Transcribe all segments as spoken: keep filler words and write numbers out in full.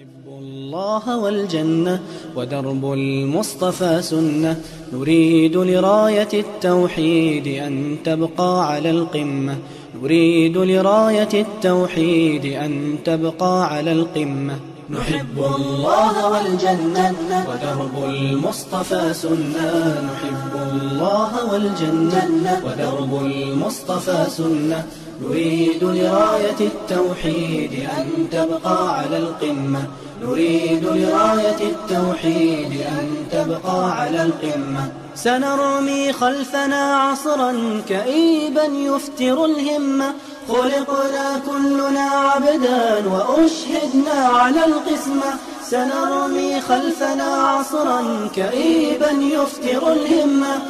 نحب الله والجنة ودرب المصطفى سنة، نريد لراية التوحيد أن تبقى على القمة، نريد لراية التوحيد أن تبقى على القمة. نحب الله والجنة ودرب المصطفى سنة، نحب الله والجنة ودرب المصطفى سنة، نريد لراية التوحيد أن تبقى على القمة، نريد لراية التوحيد أن تبقى على القمة. سنرمي خلفنا عصرا كئيبا يفتر الهمة، خلقنا كلنا عبدا وأشهدنا على القسمة، سنرمي خلفنا عصرا كئيبا يفتر الهمة،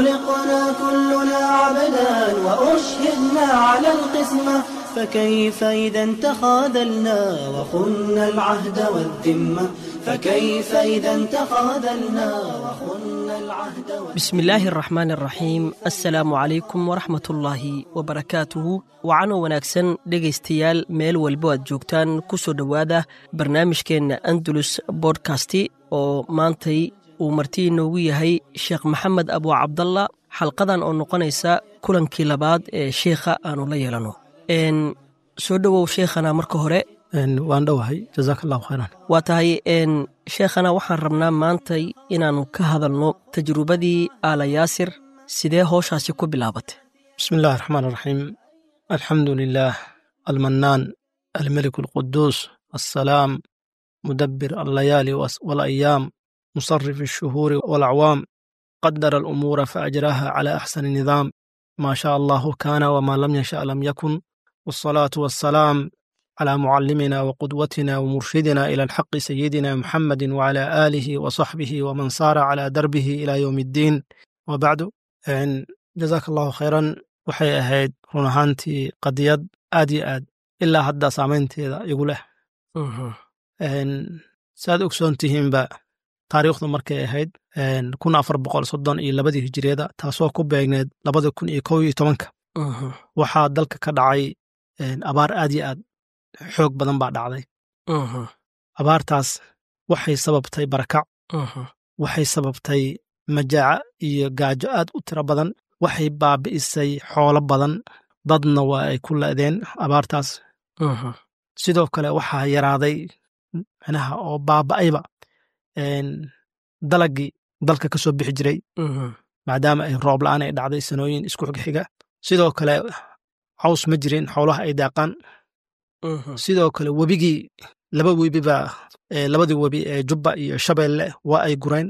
خلقنا كلنا عبدا وأشهدنا على القسمة. فكيف إذا تخاذلنا وخنا العهد والذمة، فكيف إذا تخاذلنا وخنا العهد والذمة. بسم الله الرحمن الرحيم. السلام عليكم ورحمة الله وبركاته. وعنو wanaagsan dhegaystayaal meel walbo aad joogtaan ku soo dhowaada barnaamijkeenna Andalus Podcast oo maantay uu marti inoogu yahay Sheekh Maxamed Abu Cabdallah, xalqadan oo noqonaysa kulankii labaad ee sheekha aanu la yeelano. een soo dhawow sheekhana marka hore. een waan dhawahay, jazakallahu khayran. waa tahay een sheekhana waxaan rabnaa maantay inaanu ka hadalno tajrubadii Aala Yaasir, sidee howshaasi ku bilaabatay? bismillahi raxmaani raxiim. alxamdu lilah almanaan almalik alquduus assalaam mudabbir allayaali walayaam musarif alshuhuuri walacwaam qadara alumuura faajraha cala axsani nidaam maa shaa allahu kaana wamaa lam yasha lam yakun والصلاة والسلام على معلمنا وقدوتنا ومرشدنا إلى الحق سيدنا محمد وعلى آله وصحبه ومن صار على دربه إلى يوم الدين. وبعد، إن جزاك الله خيرا. waxay ahayd run ahaantii qadiyad aad iyo aad ilaa hadda saamaynteeda igu leh. saad ogsoon tihiinba taariikhdu markay ahayd kun afar boqol soddon iyo labadii hijiriyada, taasoo ku beegneed labada kun iyo kow iyo tobanka, waxaa dalka ka dhacay abaar aad iyo aad xoog badan baa dhacday. abaartaas waxay sababtay barakac, waxay sababtay majaaca iyo gaajo aad u tiro badan, waxay baabi'isay xoolo badan, dadna waa ay ku la'deen abaartaas. sidoo kale waxaa yaraaday micnaha oo baaba'ayba dalagii dalka ka soo bixi jiray, maadaama ay roob la'aan ay dhacday sanooyin isku xigxiga. sidoo kale caws ma jirin xoolaha ay daaqaan. sidoo kale webigii laba webi baa labadii webi ee Jubba iyo Shabeelle waa ay gureen.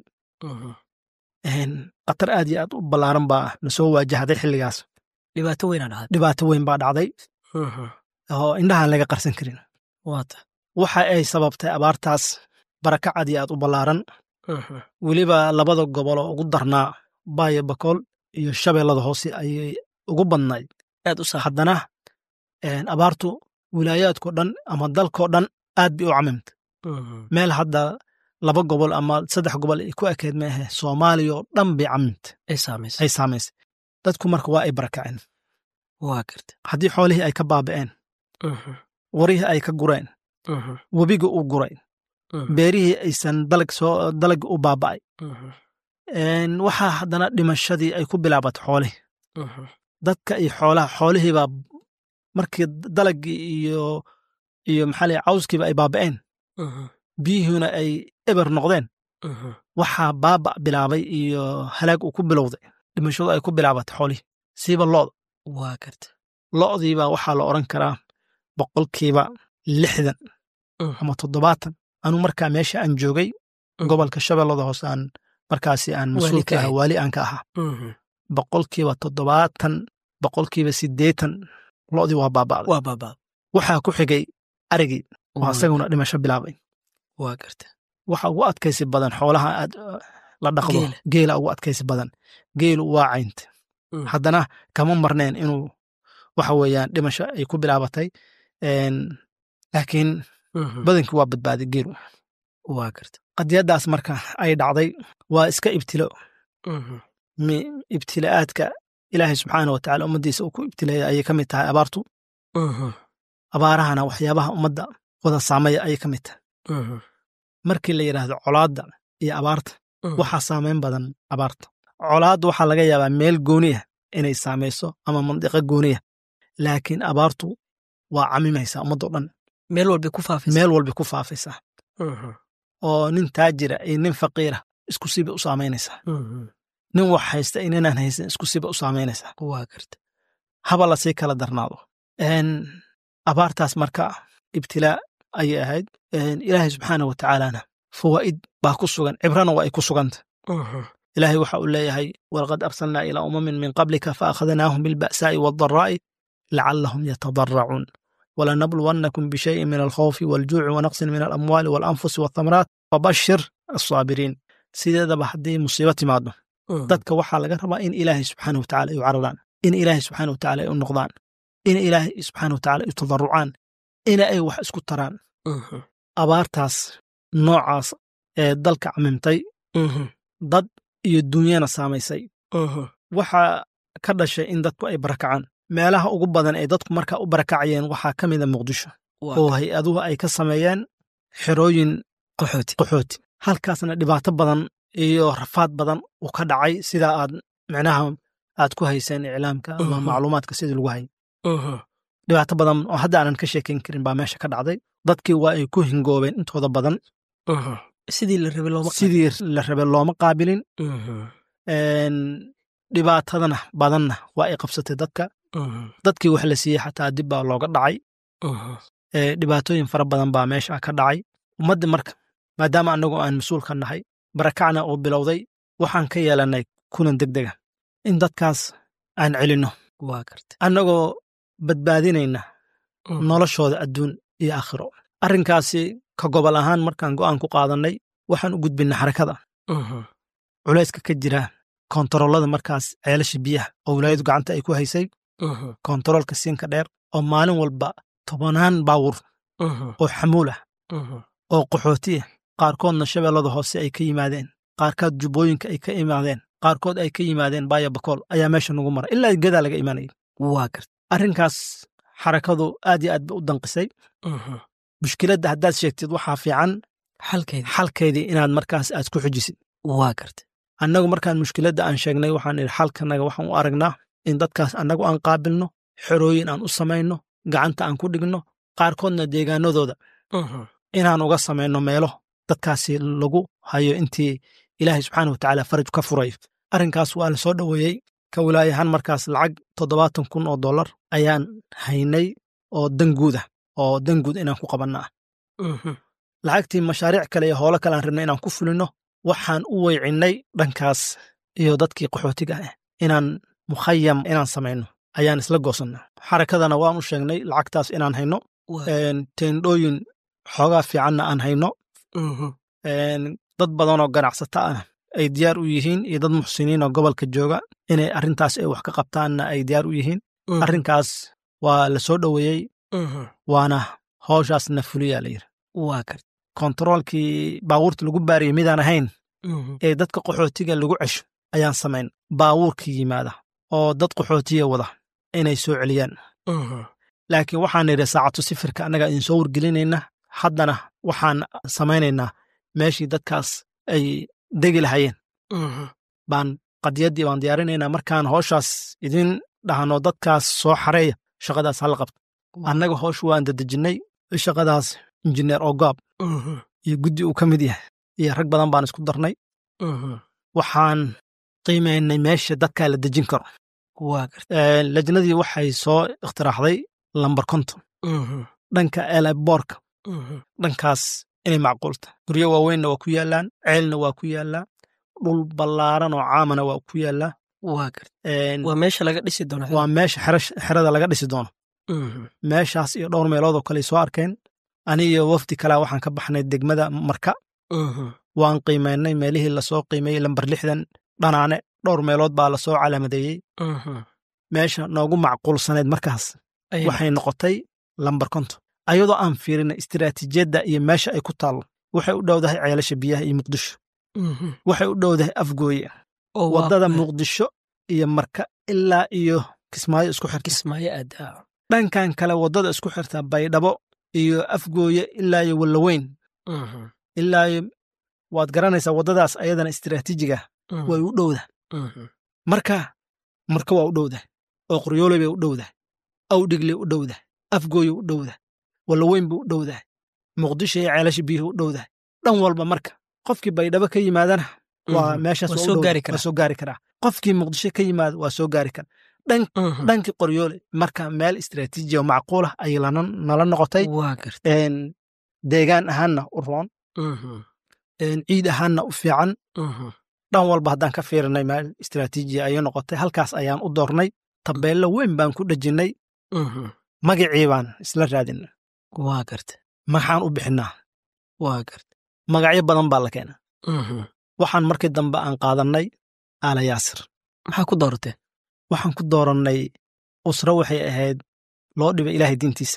qatar aad iyo aad u ballaaran baa na soo waajahday xilligaas. dhibaato weyn aa dhacday. dhibaato weyn baa dhacday oo indhahaan laga qarsan karin. waata waxa ay sababtay abaartaas barakac aad iyo aad u ballaaran. weliba labada gobolo ugu darnaa Baayo Bakool iyo Shabeellada hoose ayay ugu badnayd. aad u sax haddana abaartu wilaayaadkoo dhan ama dalkoo dhan aad bay u camimtay. meel hadda laba gobol ama saddex gobol ay ku ekeed maahe, Soomaaliya oo dhan bay camimtay, ay saamaysay ay saamaysay. dadku marka waa ay barakaceen. waa garta haddii xoolihii ay ka baaba'een, warihii ay ka gureen, webiga uu guray, beerihii aysan dalag soo dalag u baaba'ay, waxaa haddana dhimashadii ay ku bilaabatay xoolihii. dadka iyo xoolaha xoolihiibaa markii dalagii iyo iyo maxaa la cawskiiba ay baaba'een, biyihiina ay eber noqdeen, waxaa baaba' bilaabay iyo halaag uu ku bilowday, dhimashadu ay ku bilaabatay xoolihii, siiba lo'da. waa garta lo'diibaa waxaa la odhan karaa boqolkiiba lixdan ama toddobaatan. anuu markaa meesha aan joogay gobolka Shabeellada hoose aan markaasi aan mas-uulka ah, waali aan ka ahaa, boqolkiiba toddobaatan boqolkiiba siddeetan lo'dii waa baaba'day. waa baaba'day. waxaa ku xigay arigii oo isaguna dhimasho bilaabay. waa garta waxa ugu adkaysi badan xoolaha aad la dhaqdo, geela ugu adkaysi badan. geelu waa caynta, haddana kama marneen inuu waxa weeyaan dhimasho ay ku bilaabatay, laakiin badankii waa badbaaday geelu. waa garta qadiyaddaas marka ay dhacday waa iska ibtilo. ibtila'aadka ilaahay subxaana wa tacaala ummaddiisa uu ku ibtileeya ayay ka mid tahay abaartu. abaarahana waxyaabaha ummadda wada saameeya ayay ka mid tahay. markii la yidhaahdo colaadda iyo abaarta waxaa saamayn badan abaarta. colaadda waxaa laga yaabaa meel gooniya inay saamayso ama mandiqo gooniya, laakiin abaartu waa camimaysaa ummaddo dhan, meel walba ku faafaysa meel walba ku faafaysaa. oo nin taajira iyo nin faqiira isku siba u saamaynaysaa. nin wax haysta iyo ninaan haysan isku siba u saamaynaysaa. waa garta haba lasii kala darnaado. abaartaas marka ibtilaa ayay ahayd. ilaahay subxaana wa tacaalana fawaa'id baa ku sugan, cibrana waa ay ku suganta. ilaahay waxa uu leeyahay walaqad arsalnaa ilaa umamin min qablika faakhadnaahum bilba'saa'i waaddaraa'i lacallahum yatadarracuun walanabluwannakum bishayin min alkhawfi waljuuci wanaqsin min alamwaali walanfusi waathamaraat fabashir assaabiriin. sideedaba haddii musiibo timaado dadka waxaa laga rabaa in ilaahay subxaana wa tacala ay u cararaan, in ilaahay subxaana wa tacala ay u noqdaan, in ilaahay subxaana wa tacala ay u tadarrucaan, ina ay wax isku taraan. abaartaas noocaas ee dalka camimtay dad iyo dunyana saamaysay waxaa ka dhashay in dadku ay barakacaan. meelaha ugu badan ee dadku markaa u barakacayeen waxaa ka mida muqdisho oo hay-aduhu ay ka sameeyeen xerooyin qaxooti. halkaasna dhibaato badan iyo rafaad badan uu ka dhacay, sidaa aad micnaha aad ku hayseen iclaamka ama macluumaadka sidii lagu hayay. dhibaato badan oo hadda aanan ka sheekayn karin baa meesha ka dhacday. dadkii waa ay ku hingoobeen intooda badan, sidii la rabe looma sidii la rabe looma qaabilin. dhibaatadana badanna waa ay qabsatay dadka. dadkii wax la siiyey xataa dib baa looga dhacay. dhibaatooyin fara badan baa meesha ka dhacay. ummadda marka maadaama annagu aan mas-uul ka nahay, barakacna uu bilowday, waxaan ka yeelannay kulan deg dega in dadkaas aan celinno, annagoo badbaadinayna noloshooda adduun iyo aakhiro. arrinkaasi ka gobol ahaan markaan go'aan ku qaadannay waxaan u gudbinnay xarakada culayska ka jira koontaroolada markaas ceelasha biyaha oo wilaayadu gacanta ay ku haysay, koontaroolka siinka dheer oo maalin walba tobanaan baawur oo xamuul ah oo qaxootiya, qaarkoodna shabeellada hoose ay ka yimaadeen, qaarkood jubbooyinka ay ka imaadeen, qaarkood ay ka yimaadeen baaya bakool ayaa meesha nagu mara ilaa gadaa laga imaanayay. waa garta arrinkaas xarakadu aad iyo aad ba u danqisay. mushkiladda haddaad sheegtid waxaa fiican xalkeedii inaad markaas aad ku xujisid. waa garta annagu markaan mushkiladda aan sheegnay waxaan idhi xalkanaga waxaan u aragnaa in dadkaas annagu aan qaabilno, xerooyin aan u samayno, gacanta aan ku dhigno, qaarkoodna deegaanadooda inaan uga samayno meelo dadkaasi lagu hayo intii ilaahay subxaana wa tacaala faraj ka furay. arrinkaas waa la soo dhoweeyey. ka wilaayahaan markaas lacag toddobaatan kun oo dollar ayaan haynay oo danguuda oo danguud inaan ku qabanna ah. lacagtii mashaariic kale iyo howlo kale aan rabnay inaan ku fulinno waxaan u weycinnay dhankaas iyo dadkii qaxootiga ah inaan mukhayam inaan samayno ayaan isla goosanna. xarakadana waan u sheegnay lacagtaas inaan hayno, teendhooyin xoogaa fiicanna aan hayno, dad badanoo ganacsata ah ay diyaar u yihiin iyo dad muxsiniin oo gobolka jooga inay arrintaas ay wax ka qabtaanna ay diyaar u yihiin. arrinkaas waa la soo dhoweeyey, waana howshaasna fuliyaa la yidhi. waa garta kontaroolkii baawuurta lagu baariyey midaan ahayn ee dadka qaxootiga lagu cesho ayaan samayn. baawuurka yimaada oo dad qaxootiya wada inay soo celiyaan. laakiin waxaan nidhi saacatu sifirka annaga idin soo wargelinayna, haddana waxaan samaynaynaa meeshii dadkaas ay degi lahayeen baan qadiyaddii baan diyaarinaynaa. markaan howshaas idin dhahno dadkaas soo xareeya, shaqadaas hala qabto. annaga howshu waan dadejinnay. shaqadaas injineer ogaab iyo guddi uu ka mid yahay iyo rag badan baan isku darnay. waxaan qiimaynay meesha dadkaa la dejin karo. lajnadii waxay soo ikhtiraxday lambar konton dhanka eelaboorka, dhankaas inay macquulta. guryo waaweynna waa ku yaallaan, ceelna waa ku yaallaa, dhul ballaaran oo caamana waa ku yaallaa. waa meesha laga dhisi doono waa meesha xerada laga dhisi doono. meeshaas iyo dhowr meelood oo kale soo arkeen. anigiyo wafdi kalaa waxaan ka baxnay degmada marka, waan qiimaynay meelihii lasoo qiimeeyey lambar lixdan dhanaane dhowr meelood baa lasoo calaamadeeyey. meesha noogu macquulsaneed markaas waxay noqotay lambar konton, ayadoo aan fiirinay istiraatiijiyadda iyo meesha ay ku taallo. waxay u dhowdahay ceelasha biyaha iyo muqdisho, waxay u dhowdahay afgooye, waddada muqdisho iyo marka ilaa iyo kismaayo isku xirta. dhankan kale waddada isku xirta baydhabo iyo afgooye ilaa iyo wallaweyn ilaa waad garanaysaa waddadaas ayadana istiraatiijiga way u dhowda marka marka waa u dhowda oo qoryooley bay u dhowda awdhigle u dhowda afgooye u dhowda walaweyn buu u dhowda muqdisho iyo ceelasha biyuhu u dhowda dhan walba marka qofkii baydhabo ka yimaadana waa meeshaas waa soo gaari karaa qofkii muqdisho ka yimaada waa soo gaari kara dhankii qoryoole marka meel istiraatiiji oo macquulah ayay nala noqotay deegaan ahaanna u roon ciid ahaanna u fiican dhan walba haddaan ka fiirinay meel istiraatiijiya ayay noqotay halkaas ayaan u doornay tabeello weyn baan ku dhejinnay magacii baan isla raadinay waa garta maxaan u bixinaa waa garta magacyo badan baa la keena waxaan markii dambe aan qaadannay aala yaasir maxaa ku dooratee waxaan ku doorannay usro waxay ahayd loo dhibay ilaahay diintiisa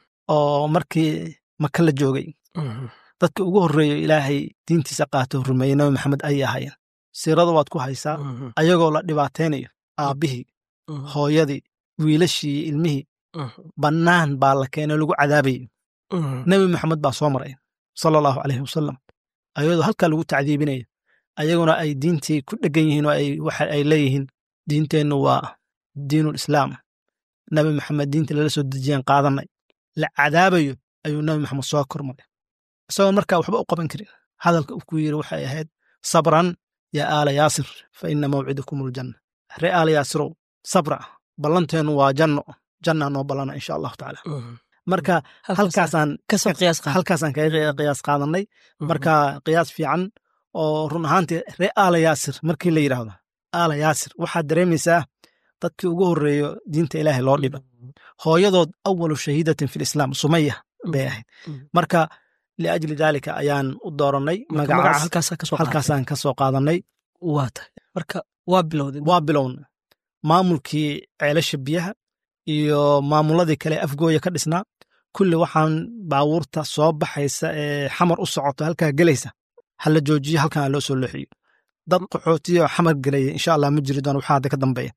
oo markii maka la joogay dadka ugu horreeyo ilaahay diintiisa qaato rumeeyey nabi maxamed ayay ahaayeen siirada waad ku haysaa ayagoo la dhibaataynayo aabbihii hooyadii wiilashii ilmihii bannaan baa la keenay lagu cadaabayay nebi maxamed baa soo maray sala allahu calayhi wasalam ayadoo halkaa lagu tacdiibinayo ayaguna ay diintii ku dheggan yihiin oo ay waxa ay leeyihiin diinteennu waa diinulislaam nebi maxamed diinta lala soo dejiyaan qaadannay la cadaabayo ayuu nebi maxamed soo kormaray isagoon markaa waxba u qaban karin hadalka uu ku yidhi waxay ahayd sabran yaa aala yaasir fa inna mawcidakum aljanna ree aala yaasirow sabra ballanteennu waa janno jannaa noo ballana insha allahu tacaala marka halkaasaan halkaasaan kaga qiyaas qaadannay marka qiyaas fiican oo run ahaantii ree aala yaasir markii la yidhaahdo aala yaasir waxaad dareemaysaa dadkii ugu horreeyo diinta ilaahay loo dhiba hooyadood awalu shahiidatin fi lislaam sumaya bay ahayd marka liajli daalika ayaan u doorannay magacaas halkaasaan ka soo qaadannay waa tahay marka waa bilowday waa bilowna maamulkii ceelasha biyaha iyo maamuladii kale afgooya ka dhisnaa kulli waxaan baabuurta soo baxaysa ee xamar u socoto halkaa gelaysa hala joojiyo halkan loo soo leexiyo dad qaxootiyo xamar gelaya insha allah ma jiri doon waxaa hadda ka dambeeya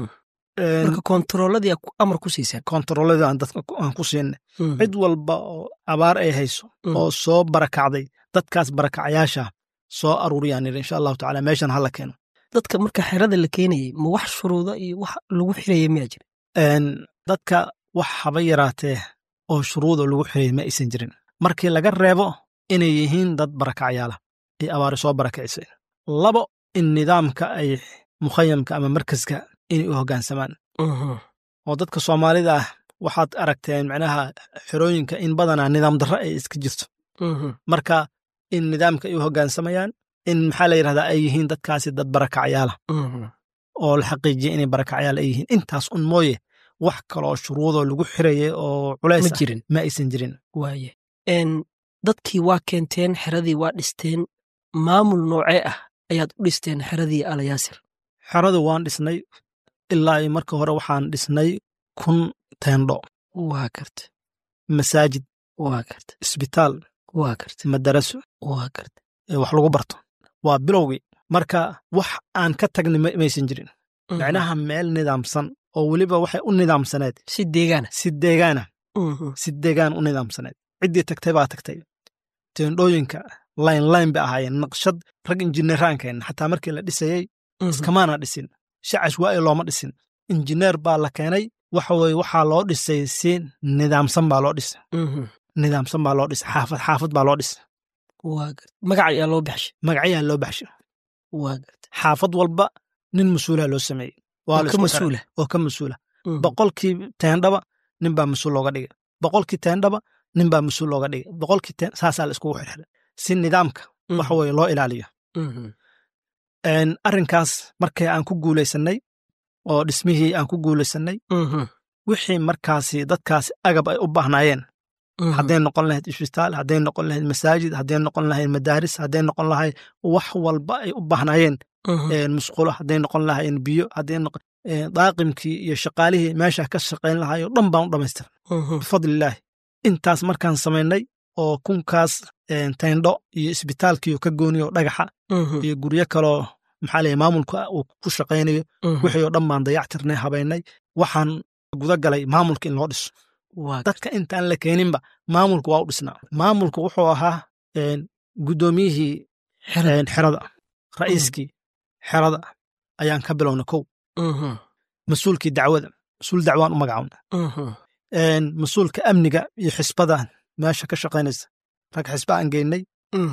marka kontarooladii amar ku siiseen kontarooladii aan dadka aan ku siinay cid walba oo abaar ay hayso oo soo barakacday dadkaas barakacayaasha soo aruuriyaan yidhi insha allahu tacaala meeshan hala keeno dadka marka xerada la keenayay ma wax shuruuda iyo wax lagu xiraya miyaa jira dadka wax haba yaraatee oo shuruuda lagu xirayay ma aysan jirin markii laga reebo inay yihiin dad barakacyaala ay abaari soo barakacisay labo in nidaamka ay mukhayamka ama markaska inay u hoggaansamaan oo dadka soomaalida ah waxaad aragteen macnaha xerooyinka in badanaa nidaam darro ay iska jirto marka in nidaamka ay u hoggaansamayaan in maxaa la yidhahdaa ay yihiin dadkaasi dad barakacyaala oo la xaqiijiya inay barakacyaal ay yihiin intaas un mooye wax kaloo shuruudoo lagu xirayay oo culays ma aysan jirin waaye dadkii waa keenteen xeradii waa dhisteen maamul noocee ah ayaad u dhisteen xeradii aala yaasir xeradii waan dhisnay ilaa iyo marka hore waxaan dhisnay kun teendho waa karta masaajid waa karta isbitaal waa karta madaraso waa karta wax lagu barto waa bilowgii marka wax aan ka tagnay maysan jirin macnaha meel nidaamsan oo weliba waxay u nidaamsaneed si deegaana si deegaana si deegaan u nidaamsaneed ciddii tagtay baa tagtay teendhooyinka layn layn bay ahaayeen naqshad rag injineeraankeenna xataa markii la dhisayey iskamaana dhisin shacash waa ay looma dhisin injineer baa la keenay waxa weye waxaa loo dhisay si nidaamsan baa loo dhisay nidaamsan baa loo dhisay xaafad xaafad baa loo dhisay magac ayaa loo baxshay magacyaa loo baxshay xaafad walba nin mas-uulaha loo sameeyey oo ka mas-uula boqolkii teendhaba nin baa mas-uul looga dhigay boqolkii teendhaba nin baa mas-uul looga dhigay boqolkii saasaa la iskugu xirxiray si nidaamka waxa weye loo ilaaliyo arrinkaas markii aan ku guulaysannay oo dhismihii aan ku guulaysannay wixii markaasi dadkaasi agab ay u baahnaayeen hadday noqon lahayd isbitaal hadday noqon lahayd masaajid hadday noqon lahayd madaaris hadday noqon lahayd wax walba ay u baahnaayeen musqulo hadday noqon lahaayeen biyo hadday daaqimkii iyo shaqaalihii meesha ka shaqayn lahaayoo dhan baan u dhammaystiran bifadlilaahi intaas markaan samaynay oo kunkaas tayndho iyo isbitaalkiiyo ka gooniyo dhagaxa iyo guryo kaloo maxaa leeyahay maamulka uu ku shaqaynayo wixii oo dhan baan dayactirnay habaynay waxaan guda galay maamulka in loo dhiso dadka intaan la keeninba maamulku waa u dhisnaa maamulku wuxuu ahaa guddoomiyihii xerada ra'iiskii xerada ayaan ka bilowna kow mas-uulkii dacwada mas-uul dacwaan u magacawna mas-uulka amniga iyo xisbadan meesha ka shaqaynaysa rag xisba aan geynay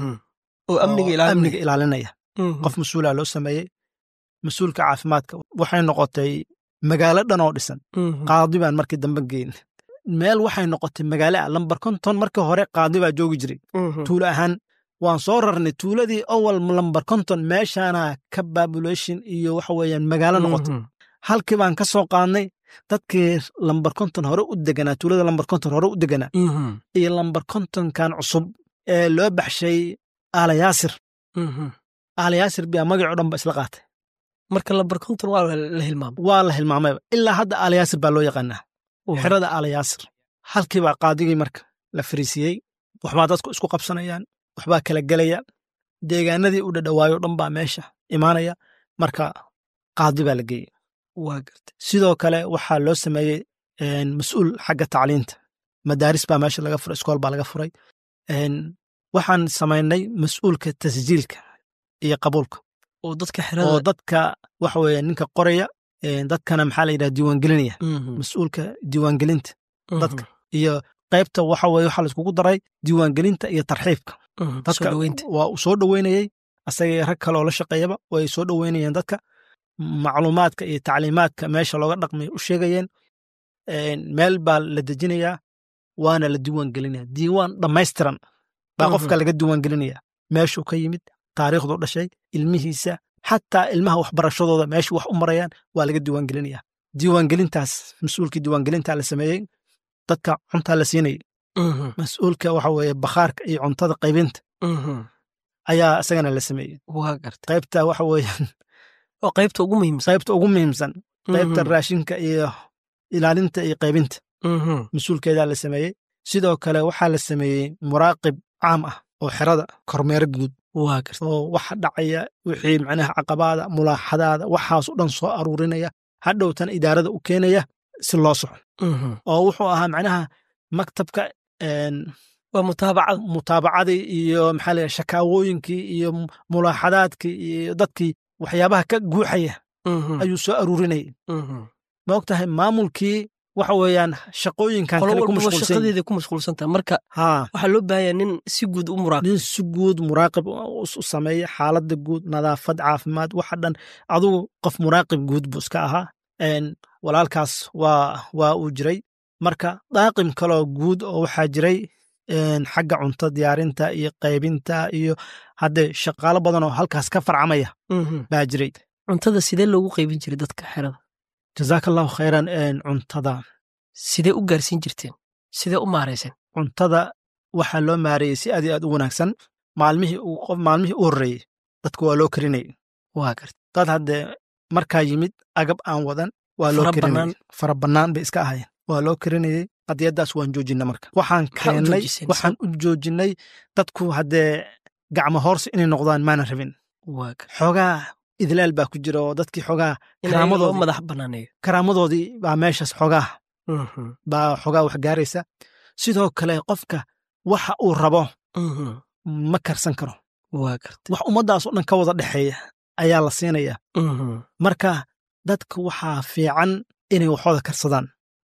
oo amniga ilaalinaya qof mas-uulaa loo sameeyey mas-uulka caafimaadka waxay noqotay magaalo dhan oo dhisan qaadi baan markii dambe geyn meel waxay noqotay magaalo ah lambar konton markii hore qaadi baa joogi jiray tuulo ahaan waan soo rarnay tuuladii awal lambar konton meeshaana ka babulation iyo waxa weeyaan magaalo noqotay halkii baan ka soo qaadnay dadkii lambar konton hore u deganaa tuulada lambar konton hore u deganaa iyo lambar kontonkan cusub ee loo baxshay aala yaasir aala yaasir baa magacoo dhan ba isla qaatay marka lambar konton waa la hilmaamay waa la hilmaamayba ilaa hadda aala yaasir baa loo yaqaanaa xerada aala yaasir halkii baa qaadigii marka la fariisiyey waxbaa dadku isku qabsanayaan waxbaa kala gelaya deegaanadii u dhadhawaayo dhan baa meesha imaanaya marka qaadi baa la geeyey waa gartay sidoo kale waxaa loo sameeyey mas-uul xagga tacliinta madaaris baa meesha laga furay iskool baa laga furay waxaan samaynay mas-uulka tasjiilka iyo qabuulka oo dadka xerada oo dadka waxa weeye ninka qoraya dadkana maxaa la yidhaha diiwaangelinaya mas-uulka diiwaangelinta dadka iyo qaybta waxa weye waxaa laiskugu daray diiwaangelinta iyo tarxiibka dadka waa uu soo dhoweynayey asagii rag kaleoo la shaqeeyaba way soo dhoweynayeen dadka macluumaadka iyo tacliimaadka meesha looga dhaqmay u sheegayeen meel baa la dejinayaa waana la diiwaangelinaya diiwaan dhammaystiran baa qofka laga diiwaangelinaya meeshuu ka yimid taariikhdu dhashay ilmihiisa xataa ilmaha waxbarashadooda meeshu wax u marayaan waa laga diiwaangelinaya diiwaangelintaas mas-uulkii diiwaangelintaa la sameeyey dadka cuntaa la siinayay mas-uulka waxa weeye bakhaarka iyo cuntada qaybinta ayaa isagana la sameeyey qaybta waxa weeyaan oo qaybta ugu muhiimsan qaybta ugu muhiimsan qaybta raashinka iyo ilaalinta iyo qaybinta mas-uulkeedaa la sameeyey sidoo kale waxaa la sameeyey muraaqib caam ah oo xerada kormeero guud oo waxa dhacaya wixii macnaha caqabaada mulaaxadaada waxaas u dhan soo aruurinaya hadhowtan idaarada u keenaya si loo soco oo wuxuu ahaa macnaha maktabka waa mutaabacad mutaabacadii iyo maxaa la shakaawooyinkii iyo mulaaxadaadkii iyo dadkii waxyaabaha ka guuxaya ayuu soo aruurinayay ma og tahay maamulkii waxa weeyaan shaqooyinkan kale ku mashaqadeeda ku mashquulsantaha marka waxaa loo baahanyaa nin si guud u muraaqib nin si guud muraaqib u sameeya xaaladda guud nadaafad caafimaad waxa dhan adugu qof muraaqib guud buu iska ahaa walaalkaas waa waa uu jiray marka daaqim kaloo guud oo waxaa jiray xagga cunto diyaarinta iyo qaybinta iyo haddee shaqaalo badan oo halkaas ka farcamaya baa jiray cuntada sidee loogu qaybin jiray dadka xerada jazaaka allahu khayran cuntada sidee u gaarsiin jirteen sidee u maarayseen cuntada waxaa loo maareeyey si aad iyo aad u wanaagsan maalmihii qof maalmihii u horreeyey dadka waa loo karinayay waa garta dad haddee markaa yimid agab aan wadan waa loo karinayay fara bannaan bay iska ahayeen waa loo karinayey qadiyaddaas waan joojinay marka waxaan keennay waxaan u joojinnay dadku haddee gacmo hoorsi inay noqdaan maana rabin xoogaa idlaal baa ku jira oo dadkii xoogaa madax banaaneeyo karaamadoodii baa meeshaas xoogaa baa xoogaa wax gaaraysa sidoo kale qofka waxa uu rabo ma karsan karo wax ummaddaas oo dhan ka wada dhexeeya ayaa la siinaya marka dadka waxaa fiican inay waxooda karsadaan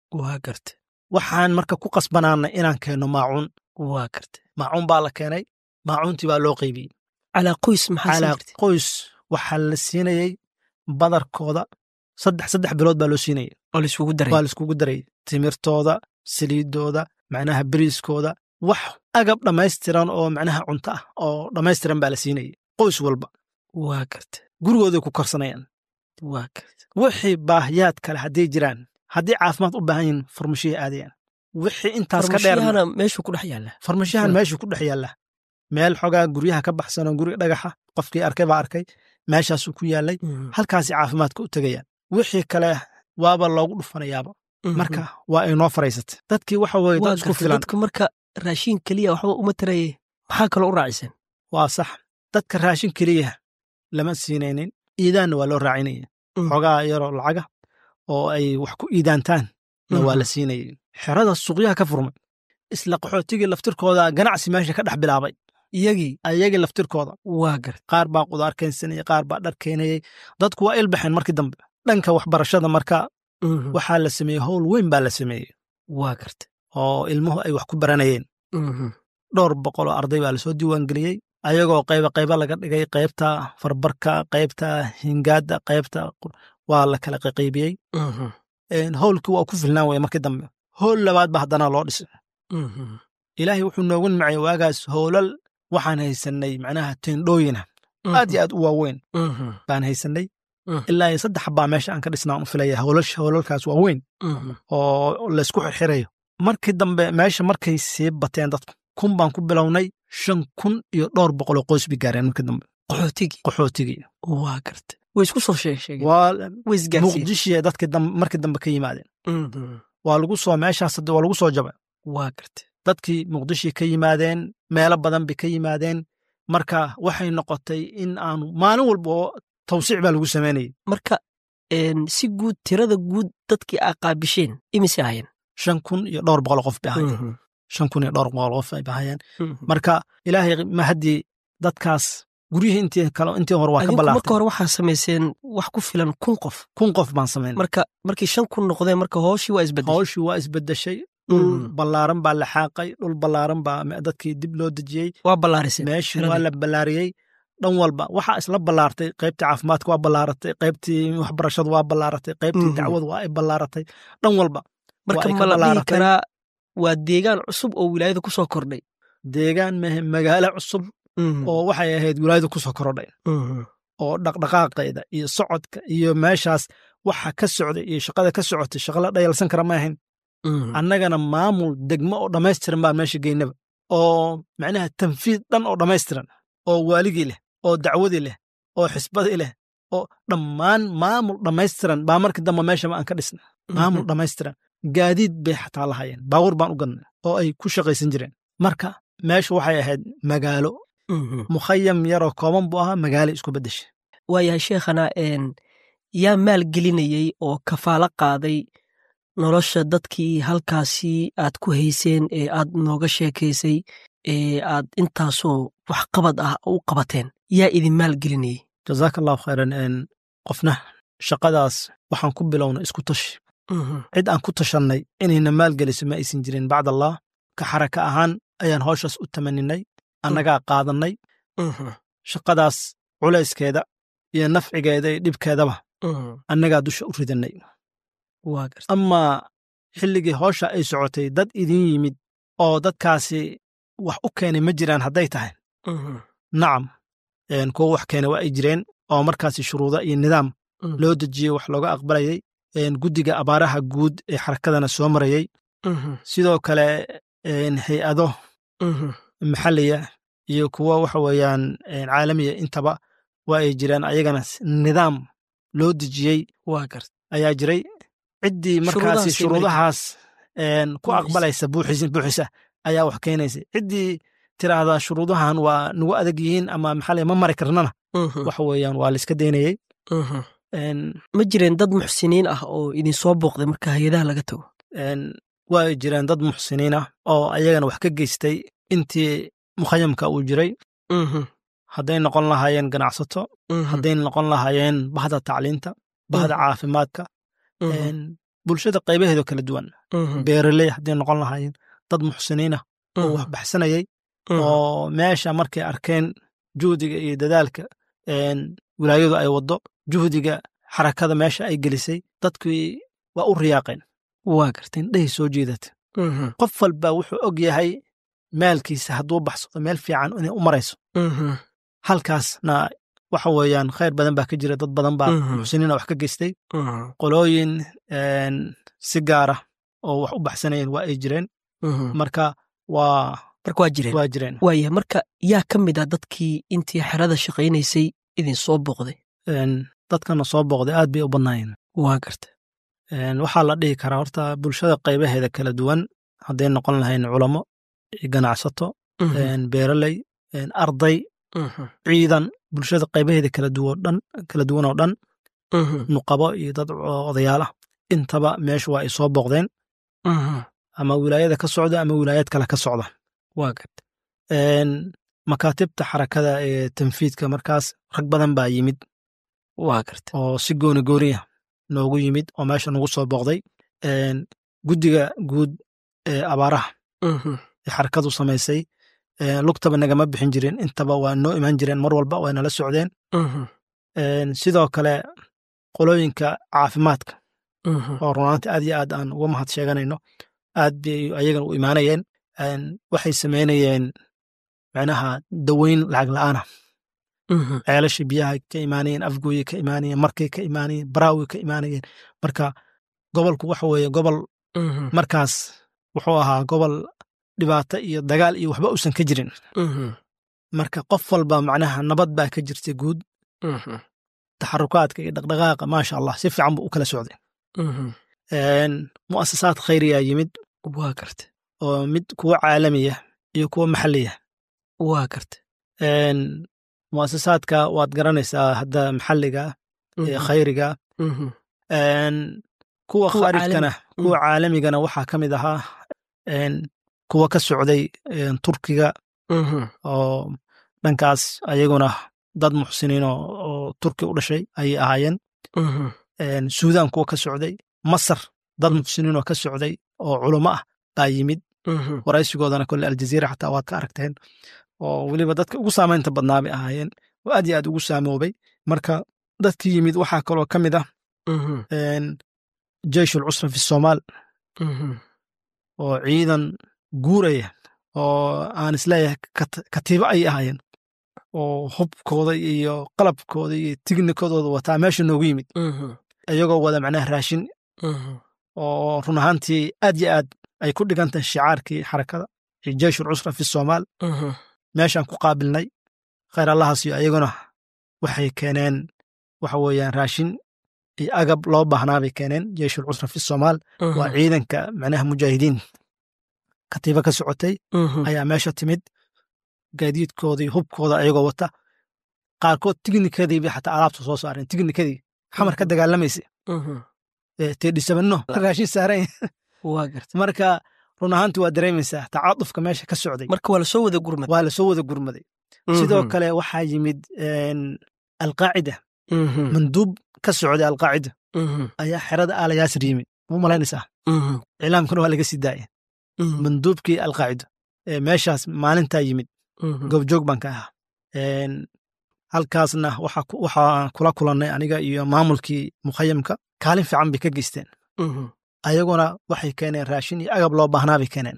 waxaan marka ku qasbanaanay inaan keenno maacuun maacuun baa la keenay maacuuntii baa loo qaybiyey calaa qoys maxaa qoys waxaa la siinayey badarkooda saddex saddex bilood baa loo siinayay waa laiskugu darayay timirtooda saliidooda macnaha beriiskooda wax agab dhammaystiran oo macnaha cunto ah oo dhammaystiran baa la siinayay qoys walba waa garta gurigooday ku karsanayaan waa garta wixii baahiyaad kale hadday jiraan haddii caafimaad u baahan yihin farmashiya aadayaan wixii intaas ka dheer meeshuu ku dhex yaalla farmashiyahan meeshuu ku dhex yaalla meel xogaa guryaha ka baxsan oo guriga dhagaxa qofkii arkay baa arkay meeshaasuu ku yaallay halkaasi caafimaadka u tegayaan wixii kale waaba loogu dhufanayaaba marka waa ay noo faraysatay dadkii waxa weye dad isku filan dadka marka raashin keliya waxba uma taraye maxaa kaloo u raaciseen waa sax dadka raashin keliya lama siinaynin iidaanna waa loo raacinaya xogaa yaroo lacaga oo ay wax ku iidaantaan na waa la siinayay xerada suuqyaha ka furmay isla qaxootigii laftirkooda ganacsi meesha ka dhex bilaabay iyagii ayagii laftirkooda waa garta qaar baa qudaar keensanayay qaar baa dhar keenayay dadku waa ilbaxeen markii dambe dhanka waxbarashada marka waxaa la sameeyey howl weyn baa la sameeyey waa garta oo ilmuhu ay wax ku baranayeen dhowr boqol oo arday baa lasoo diiwaangeliyey ayagoo qayba qayba laga dhigay qaybta farbarka qaybta hingaada qaybta waa la kala qaybiyey howlkii waa ku filnaan waya markii dambe howl labaad ba haddana loo dhisay ilaahay wuxuu noogu nimcay waagaas howlal waxaan haysanay macnaha teendhooyina aad iyo aad u waaweyn baan haysanay ilaa iyo saddex baa meesha aan ka dhisnaan u filaya howlash howlalkaas waaweyn oo laysku xirxirayo markii dambe meesha markay sii bateen dadku kun baan ku bilownay shan kun iyo dhowr boqol oo qoys bay gaareen markii dambe qaxootigii qaxootigii waa garta way isku soo sheegeen waa way isgaarsiiyeen muqdishiya dadkii dambe markii dambe ka yimaadeen waa lagu soo meeshaas waa lagu soo jabay waa garta dadkii muqdishii ka yimaadeen meelo badan bay ka yimaadeen marka waxay noqotay in aanu maalin walba oo tawsiic baa lagu samaynayay marka si guud tirada guud dadkii aa qaabisheen imise ahayeen shan kun iyo dhowr boqol qof bay ahayeen shan kun iyo dhowr boqol qof ay bahayeen marka ilaahay ma haddii dadkaas guryihii intii kale intii hore waa ka balaartay marka hore waxaa samayseen wax ku filan kun qof kun qof baan samayn marka markii shan kun noqdeen marka hooshii waa isbedeshay hooshii waa isbedeshay dhul ballaaran baa la xaaqay dhul ballaaran baa dadkii dib loo dejiyey waa ballaarisay meeshii waa la ballaariyey dhan walba waxaa isla ballaartay qaybtii caafimaadka waa ballaaratay qaybtii waxbarashadu waa ballaaratay qaybtii dacwadu waa ay ballaaratay dhan walba marka ma la dhihi karaa waa deegaan cusub oo wilaayada ku soo kordhay deegaan mehe magaalo cusub oo waxay ahayd wilaayada ku soo kordhay oo dhaqdhaqaaqeeda iyo socodka iyo meeshaas waxa ka socday iyo shaqada ka socotay shaqo la dhayalsan kara ma ahayn annagana maamul degmo oo dhammaystiran baa meesha geynaba oo macnaha tanfiid dhan oo dhammaystiran oo waaligii leh oo dacwadii leh oo xisbadii leh oo dhammaan maamul dhammaystiran baa markii dambe meeshaba aan ka dhisna maamul dhammaystiran gaadiid bay xataa lahayeen baawur baan u gadnay oo ay ku shaqaysan jireen marka meesha waxay ahayd magaalo mukhayam yaroo kooban buu ahaa magaalo isku beddeshay waayahay sheekhana yaa maal gelinayey oo kafaalo qaaday nolosha dadkii halkaasi aad ku hayseen ee aad nooga sheekaysay ee aad intaasoo waxqabad ah u qabateen yaa idin maal gelinayey jazaaka allahu khayran qofna shaqadaas waxaan ku bilownay isku tashi cid aan ku tashannay inayna maal geliso ma aysan jirin bacd allah ka xaraka ahaan ayaan howshaas u tamaninay annagaa qaadannay shaqadaas culayskeeda iyo nafcigeeda iyo dhibkeedaba annagaa dusha u ridannay amaa xilligii howsha ay socotay dad idin yimid oo dadkaasi wax u keenay ma jiraan hadday tahay nacam kuwo wax keenay waa ay jireen oo markaasi shuruudo iyo nidaam loo dejiyey wax looga aqbalayay guddiga abaaraha guud ee xarakadana soo marayey sidoo kale hay-ado maxalliya iyo kuwo waxa weeyaan caalamiya intaba waa ay jiraan ayagana nidaam loo dejiyey ayaa jiray ciddii markaasi shuruudahaas ku aqbalaysa buuxisa ayaa wax keenaysa ciddii tiraahdaa shuruudahan waa nagu adag yihiin ama maxaa ma mari karnana waxa weeyaan waa laiska daynayey ma jireen dad muxsiniin ah oo idin soo booqday marka hay-adaha laga tago waa jireen dad muxsiniin ah oo ayagana wax ka geystay intii mukhayamka uu jiray hadday noqon lahaayeen ganacsato hadday noqon lahaayeen bahda tacliinta bahda caafimaadka bulshada qaybaheedo kala duwan beeraley hadday noqon lahaayeen dad muxsiniinah oo wax baxsanayay oo meesha markay arkeen juhdiga iyo dadaalka wilaayadu ay waddo juhdiga xarakada meesha ay gelisay dadkii waa u riyaaqeen waa garteen dhahi soo jeedata qof walba wuxuu og yahay maalkiisa hadduu baxsado meel fiican inay u marayso halkaasna waxa weeyaan khayr badan baa ka jira dad badan baa muxsiniina wax ka geystay qolooyin si gaara oo wax u baxsanayeen waa ay jireen marka waa marka waa jireen waa jireen waaya marka yaa ka mid ah dadkii intii xerada shaqaynaysay idin soo booqday dadkana soo booqday aad bay u badnaayeen waa garta waxaa la dhihi karaa horta bulshada qaybaheeda kala duwan hadday noqon lahayn culamo ganacsato beeraley arday ciidan bulshada qaybaheeda kala duwan dhan kala duwan oo dhan nuqabo iyo dad odayaalah intaba meesha waa ay soo booqdeen ama wilaayada ka socda ama wilaayad kale ka socda waa garta makaatibta xarakada ee tanfiidka markaas rag badan baa yimid waa garta oo si gooni gooniya noogu yimid oo meesha nagu soo booqday guddiga guud ee abaaraha ee xarakadu samaysay lugtaba nagama bixin jirin intaba waa noo imaan jireen mar walba waa nala socdeen sidoo kale qolooyinka caafimaadka oo runaanti aad iyo aad aan uga mahad sheeganayno aad bay ayagana u imaanayeen waxay samaynayeen macnaha daweyn lacag la'aana ceelasha biyaha ka imaanayeen afgooye ka imaanayeen markay ka imaanayeen baraawi ka imaanayeen marka gobolku waxa weeye gobol markaas wuxuu ahaa gobol dhibaato iyo dagaal iyo waxba uusan ka jirin marka qof walba macnaha nabad baa ka jirtay guud taxarukaadka iyo dhaqdhaqaaqa maasha allah si fiican buu u kala socday mu'asasaad khayriyaa yimid waa garta oo mid kuwa caalamiya iyo kuwa maxalliya waa garta mu'asasaadka waad garanaysaa hadda maxalliga ee khayriga kuwa khaarijkana kuwa caalamigana waxaa ka mid ahaa kuwa ka socday turkiga oo dhankaas ayaguna dad muxsiniin oo turki u dhashay ayay ahaayeen suudan kuwa ka socday masar dad muxsiniin oo ka socday oo culummo ah baa yimid waraysigoodana kole aljaziira xataa waad ka aragteen oo weliba dadka ugu saamaynta badnaa bay ahaayeen oo aad iyo aad ugu saamoobay marka dadkii yimid waxaa kaloo ka mid ah jeysh ulcusra fi somaal oo ciidan guuraya oo aan isleeyahay katiibo ayay ahaayeen oo hubkooda iyo qalabkooda iyo tignikadooda wataa meesha noogu yimid iyagoo wada macnaha raashin oo run ahaantii aad yo aad ay ku dhigantahay shicaarkii xarakada jeysh ulcusra fi somaal meeshaan ku qaabilnay khayr allahaasiyo ayaguna waxay keeneen waxa weeyaan raashin iyo agab loo baahnaa bay keeneen jeysh ulcusra fi somaal waa ciidanka macnaha mujaahidiin katiiba ka socotay ayaa meesha timid gaadiidkoodii hubkooda ayagoo wata qaarkood tignikadiiba xataa alaabta soo saareen tignikadii xamar ka dagaalamaysa teedhisabanno raashin saaran marka run ahaanti waa dareemaysaa tacaadufka meesha ka socday marka waa lasoo wada gurmaday waa lasoo wada gurmaday sidoo kale waxaa yimid alqaacida manduub ka socday alqaacida ayaa xerada aala yaasir yimid mu malaynaysaa iclaamkana waa laga sii daaya manduubkii alqaacida meeshaas maalintaa yimid gobjoog baan ka ahaa halkaasna waxaan kula kulannay aniga iyo maamulkii mukhayamka kaalin fiican bay ka geysteen ayaguna waxay keeneen raashin iyo agab loo baahnaa bay keeneen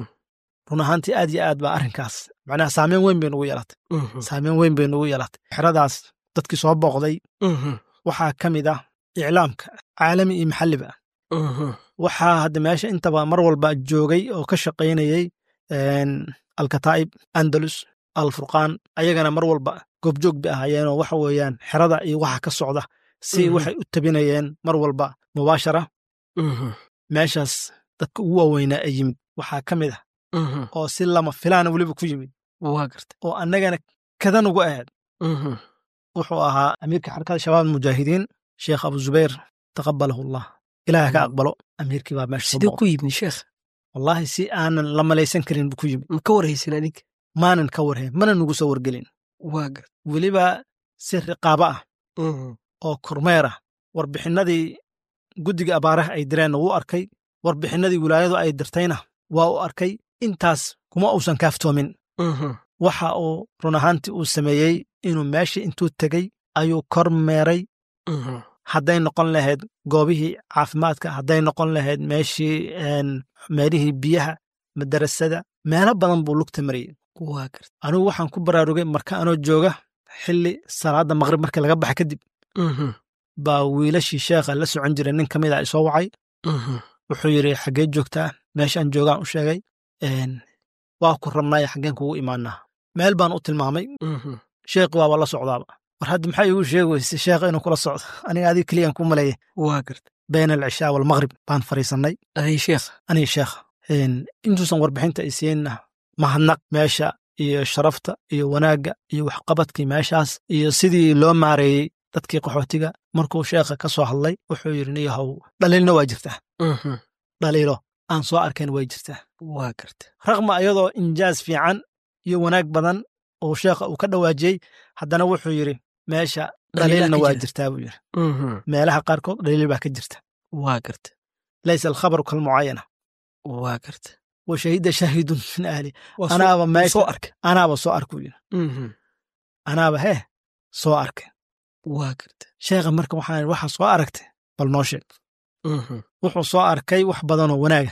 run ahaantii aad yo aad baa arrinkaas macnaha saameyn weyn bay nugu yeelatay saameyn weyn bay nugu yeelatay xeradaas dadkii soo booqday waxaa ka mid ah iclaamka caalami iyo maxalliba waxaa hadda meesha intaba mar walba joogay oo ka shaqaynayey alkataa'ib andalus alfurqaan ayagana mar walba goobjoog bay ahaayeenoo waxa weeyaan xerada iyo waxa ka socda si waxay u tabinayeen mar walba mubaashara meeshaas dadka ugu waaweynaa ay yimid waxaa ka mid ah oo si lama filaana weliba ku yimid oo annagana kadan ugu ahayd wuxuu ahaa amiirka xarakada shabaab mujaahidiin sheekh abu zubayr taqabalahu allah ilaah ka aqbalo amiirkii baa meesha sidee ku yimid sheekh wallahi si aanan la malaysan karin buu ku yimid ma ka warhaysin adinka maanan ka warhayn mana nugu soo wargelin weliba si riqaabo ah oo kormeer ah warbixinnadii guddiga abaaraha ay direenna wuu arkay warbixinnadii wilaayadu ay dirtayna waa u arkay intaas kuma uusan kaaftoomin waxa uu run ahaantii uu sameeyey inuu meeshii intuu tegey ayuu kormeeray hadday noqon lahayd goobihii caafimaadka hadday noqon lahayd meeshii meelihii biyaha madarasada meelo badan buu lugta mariyey anigu waxaan ku baraarugay marka anoo jooga xilli salaadda maqrib markii laga baxa kadib baa wiilashii sheekha la socon jiray nin ka mid a isoo wacay wuxuu yidhi xaggee joogtaa meeshaan joogaan u sheegay waa ku rabnaayo xaggeen kugu imaanaa meel baan u tilmaamay sheekhi waaba la socdaaba war hadda maxaa iigu sheegi weyse sheekha inuu kula socdo aniga adiga keliyaan ku maleeye bayna alcishaa walmaqrib baan fariisannay aniga sheekha intuusan warbixinta ay siinna mahadnaq meesha iyo sharafta iyo wanaagga iyo waxqabadkii meeshaas iyo sidii loo maareeyey dadkii qaxootiga markuu sheekha ka soo hadlay wuxuu yidhi niyahow dhaliilna waa jirtaa dhaliilo aan soo arkayn way jirtaa raqma ayadoo injaaz fiican iyo wanaag badan oo sheekha uu ka dhawaajiyey haddana wuxuu yidhi meesha dhaliilna waa jirtaa buu yidhi meelaha qaarkood dhaliil baa ka jirta waa garta laysa alkhabaru kalmucayana waa garta wa shahida shaahidun min ahli anaaba meesha anaaba soo ark buu yidhi anaaba hee soo arkay waa garta sheekha marka waxaan waxa soo aragtay bal noo sheeg wuxuu soo arkay wax badanoo wanaaga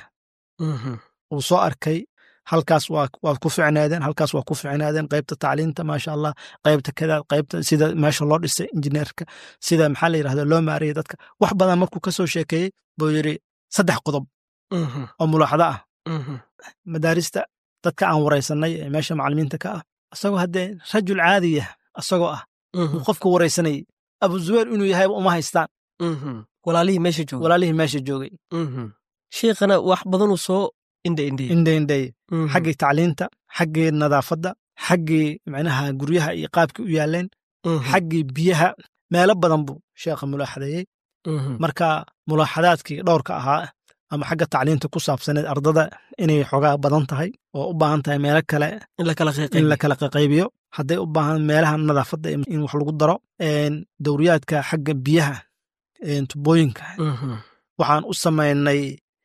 uu soo arkay halkaas waa waa ku ficnaadeen halkaas waa ku ficnaadeen qaybta tacliinta maasha allah qaybta kada qaybta sida meesha loo dhisay injineerka sida maxaa la yidhahda loo maariyay dadka wax badan markuu ka soo sheekeeyey buu yidhi saddex qodob oo mulaaxado ah madaarista dadka aan waraysanay ee meesha macallimiinta ka ah isagoo haddee rajul caadiya isagoo ah uu qofka waraysanayay abu zubayr inuu yahayba uma haystaan walaalihii meesha joogay walaalihii meesha joogay sheekhana wax badanuu soo indhaindhay indhaindhay xaggii tacliinta xaggii nadaafadda xaggii macnaha guryaha iyo qaabkii u yaaleen xaggii biyaha meelo badan buu sheekha mulaaxadeeyey marka mulaaxadaadkii dhowrka ahaa ama xagga tacliinta ku saabsaneed ardada inay xogaa badan tahay oo u baahan tahay meelo kale in la kala qaybiyo hadday u baahan meelaha nadaafadda in wax lagu daro dowriyaadka xagga biyaha tubooyinka waxaan u samaynay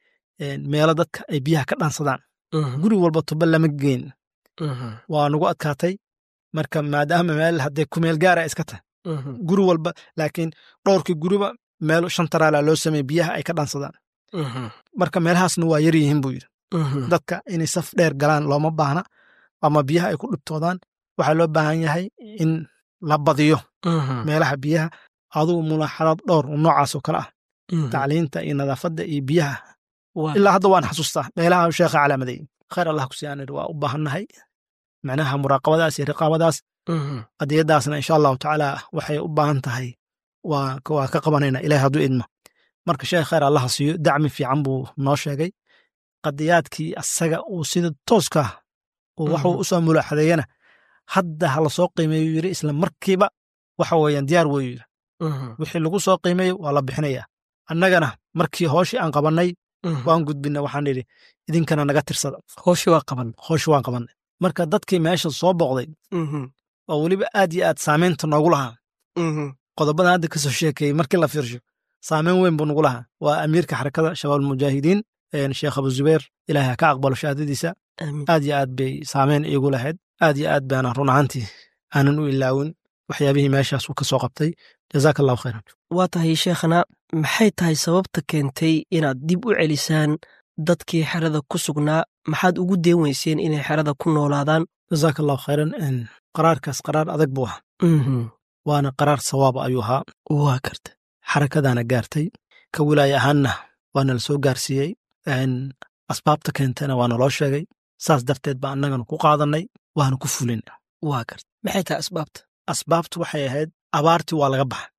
meelo dadka ay biyaha ka dhansadaan guri walba tuba lama geyn waa nagu adkaatay marka maadaama meel hadday ku meel gaara iska tahay guri walba laakiin dhowrkii guriba meel shan taraala loo sameeye biyaha ay ka dhansadaan marka meelahaasna waa yar yihiin buu yidhi dadka inay saf dheer galaan looma baahna ama biyaha ay ku dhibtoodaan waxaa loo baahan yahay in la badiyo meelaha biyaha adugu mulaaxadaad dhowr noocaas oo kale ah tacliinta iyo nadaafadda iyo biyaha ilaa hadda waan xasuustaa meelaha sheekha calaamaday khayr allah ku siiyaan waa u baahannahay macnaha muraaqabadaas iyo riqaabadaas qadiyadaasna insha allahu tacaala waxay u baahan tahay waa waa ka qabanayna ilahay hadduu idmo marka sheekh khayr allaha siiyo dacmi fiican buu noo sheegay qadiyaadkii asaga uu sida tooska uu waxuu u soo mulaaxadeeyana hadda ha la soo qiimeeyo yidhi isla markiiba waxa weeyaan diyaar weyu yidhi wixii lagu soo qiimeeyo waa la bixinayaa annagana markii hooshii aan qabannay waan gudbina waxaan idhi idinkana naga tirsada hooshi waa qaban hooshi waan qabannay marka dadkii meesha soo booqday oo weliba aad iyo aad saamaynta noogu lahaa qodobadan hadda ka soo sheekeeyey markii la fiirsho saamayn weyn buu nagu lahaa waa amiirka xarakada shabaabulmujaahidiin sheekh abu zubayr ilaahay ha ka aqbalo shahaadadiisa aad iyo aad bay saamayn iigu lahayd aad iyo aad baana run ahaantii aanan u ilaawin waxyaabihii meeshaas uu ka soo qabtay jazaaka allahu khayran waa tahay sheekhana maxay tahay sababta keentay inaad dib u celisaan dadkii xerada ku sugnaa maxaad ugu deen weyseen inay xerada ku noolaadaan jazaaka allahu khayran qaraarkaas qaraar adag buu ahaa waana qaraar sawaaba ayuu ahaa waa karta xarakadaana gaartay ka wilaaya ahaanna waana la soo gaarsiiyey asbaabta keentana waana loo sheegay saas darteed baa annagana ku qaadannay waana ku fulin waa karta maxay tahay asbaabta asbaabtu waxay ahayd abaartii waa laga baxay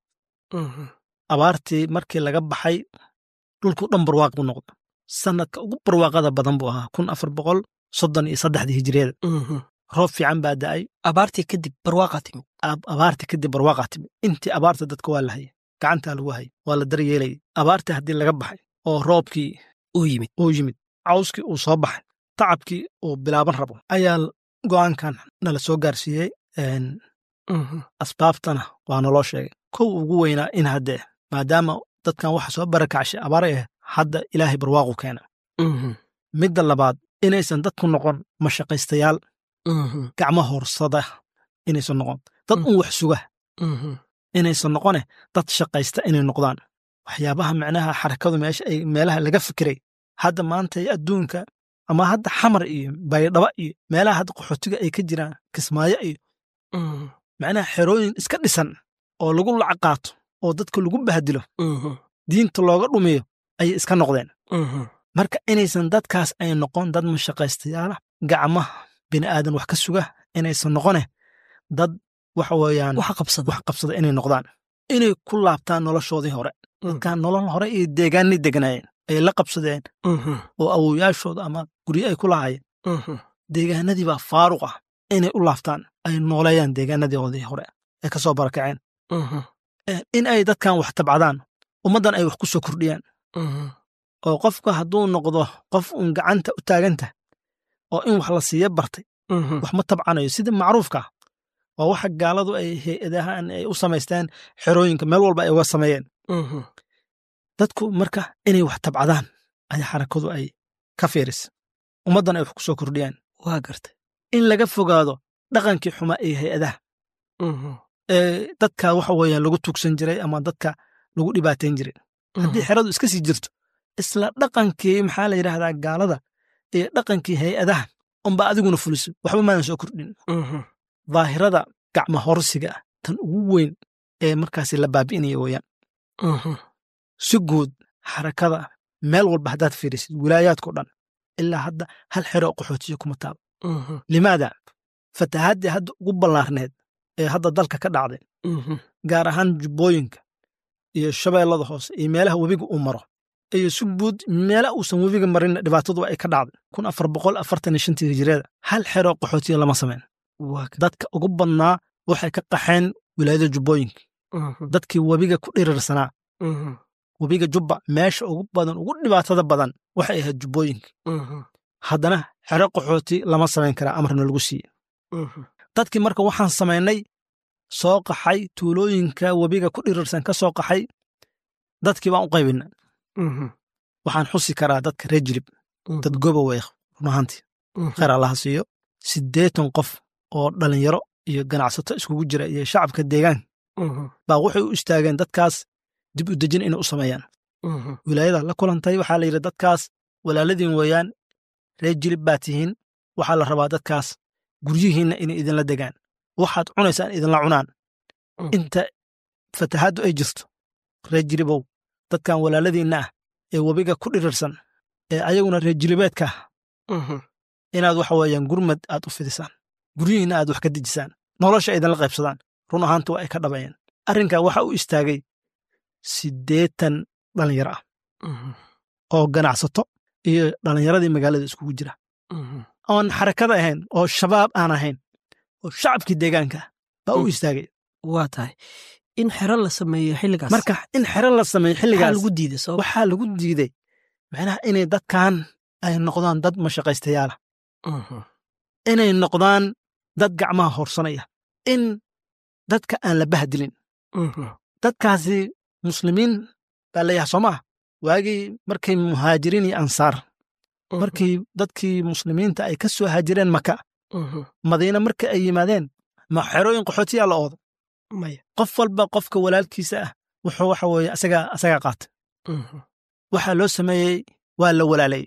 abaartii markii laga baxay dhulku dhan barwaaq buu noqda sanadka ugu barwaaqada badan buu ahaa kun afar boqol soddon iyo saddexdii hijiriyada roob fiican baa da'ay abaartii kadib barwaaqaa timid abaartii kadib barwaaqaa timid intii abaarta dadka waa la hayay gacantaa lagu hayay waa la daryeelayay abaartii haddii laga baxay oo roobkii uu yimid uu yimid cawskii uu soo baxay tacabkii uu bilaaban rabo ayaa go'aankan nala soo gaarsiiyey asbaabtana waa naloo sheegay kow ugu weynaa in haddee maadaama dadkan waxa soo barakacshay abaar ah hadda ilaahay barwaaqu keena midda labaad inaysan dadku noqon mashaqaystayaal gacmo horsada inaysan noqon dad un wax suga inaysan noqone dad shaqaysta inay noqdaan waxyaabaha macnaha xarakadu meesha ay meelaha laga fikiray hadda maanta adduunka ama hadda xamar iyo baydhaba iyo meelaha hadda qaxootiga ay ka jiraan kismaayo iyo macnaha xerooyin iska dhisan oo lagu lacag qaato oo dadka lagu bahdilo diinta looga dhumiyo ayay iska noqdeen marka inaysan dadkaas ay noqon dad mashaqaystayaala gacmaha bini aadan wax ka suga inaysan noqone dad waxa weeyaan wax qabsada wax qabsada inay noqdaan inay ku laabtaan noloshoodii hore dadkaan nolol hore iyo deegaanni degnaayeen ay la qabsadeen oo awowayaashooda ama guryo ay ku lahaayeen deegaanadii baa faaruq ah inay u laabtaan ay nooleeyaan deegaanadoodii hore ay ka soo barakaceen in ay dadkan wax tabcadaan ummaddan ay wax ku soo kordhiyaan oo qofka hadduu noqdo qof uun gacanta u taaganta oo in wax la siiya bartay wax ma tabcanayo sida macruufka waa waxa gaaladu ay hay-adahan ay u samaysteen xerooyinka meel walba ay uga sameeyeen dadku marka inay wax tabcadaan ayaa xarakadu ay ka fiiris ummaddan ay wax ku soo kordhiyaan waa gartay in laga fogaado dhaqankii xumaa ee hay-adaha ee dadka waxa weeyaan lagu tugsan jiray ama dadka lagu dhibaatayn jiray haddii xeradu iska sii jirto isla dhaqankii maxaa la yidhaahdaa gaalada iyo dhaqankii hay-adaha unba adiguna fuliso waxba maadan soo kordhin daahirada gacma horsiga ah tan ugu weyn ee markaasi la baabi'inaya weeyaan si guud xarakada meel walba haddaad fiirisid wilaayaadkao dhan ilaa hadda hal xero oo qaxootiya kuma taabo limaada fatahaddii hadda ugu ballaarneed ee hadda dalka ka dhacday gaar ahaan jubbooyinka iyo shabeellada hoose iyo meelaha webiga uu maro iyo si guud meelaha uusan webiga marin dhibaatadu ay ka dhacday kun afar boqol afartan iyo shantii hijiriyada hal xeroo qaxootiya lama samayn dadka ugu badnaa waxay ka qaxeen wilaayada jubbooyinka dadkii webiga ku dhirirsanaa webiga jubba meesha ugu badan ugu dhibaatada badan waxay ahayd jubbooyinka haddana xero qaxooti lama samayn karaa amarna lagu siiye dadkii marka waxaan samaynay soo qaxay tuulooyinka webiga ku dhirirsan ka soo qaxay dadkii baan u qaybina waxaan xusi karaa dadka reer jilib dad goba weykh run ahaantii khayr allaha siiyo siddeetan qof oo dhallinyaro iyo ganacsato iskugu jira iyo shacabka deegaanka baa waxay u istaageen dadkaas dib u dejin inay u sameeyaan wilaayada la kulantay waxaa la yidhi dadkaas walaaladiin weeyaan reer jilib baa tihiin waxaa la rabaa dadkaas guryihiinna inay idinla degaan waxaad cunaysaan idinla cunaan inta fatahaaddu ay jirto reer jilibow dadkan walaaladiinna ah ee webiga ku dhirirsan ee ayaguna reer jilibeedka ah inaad waxa weeyaan gurmad aad u fidisaan guryihiinna aad wax ka dejisaan nolosha idinla qaybsadaan run ahaanta waa ay ka dhabayeen arrinkaa waxa u istaagay siddeetan dhallinyaro ah oo ganacsato iyo dhallinyaradii magaalada iskugu jira oon xarakada ahayn oo shabaab aan ahayn oo shacabkii deegaanka ah baa u istaagay waa tahay in xero la sameeyo xilligaas marka in xero la sameeyo xilligaas lagu diiday sabab waxaa lagu diiday macnaha inay dadkan ay noqdaan dad mashaqaystayaala inay noqdaan dad gacmaha horsanaya in dadka aan la bahdilin dadkaasi muslimiin baa layaha soo maah waagii markay muhaajiriin iyo ansaar markii dadkii muslimiinta ay ka soo haajireen maka madiina marka ay yimaadeen ma xerooyin qaxootiyaa la ooda maya qof walba qofka walaalkiisa ah wuxuu waxa weeye asagaa asagaa qaatay waxaa loo sameeyey waa la walaalayey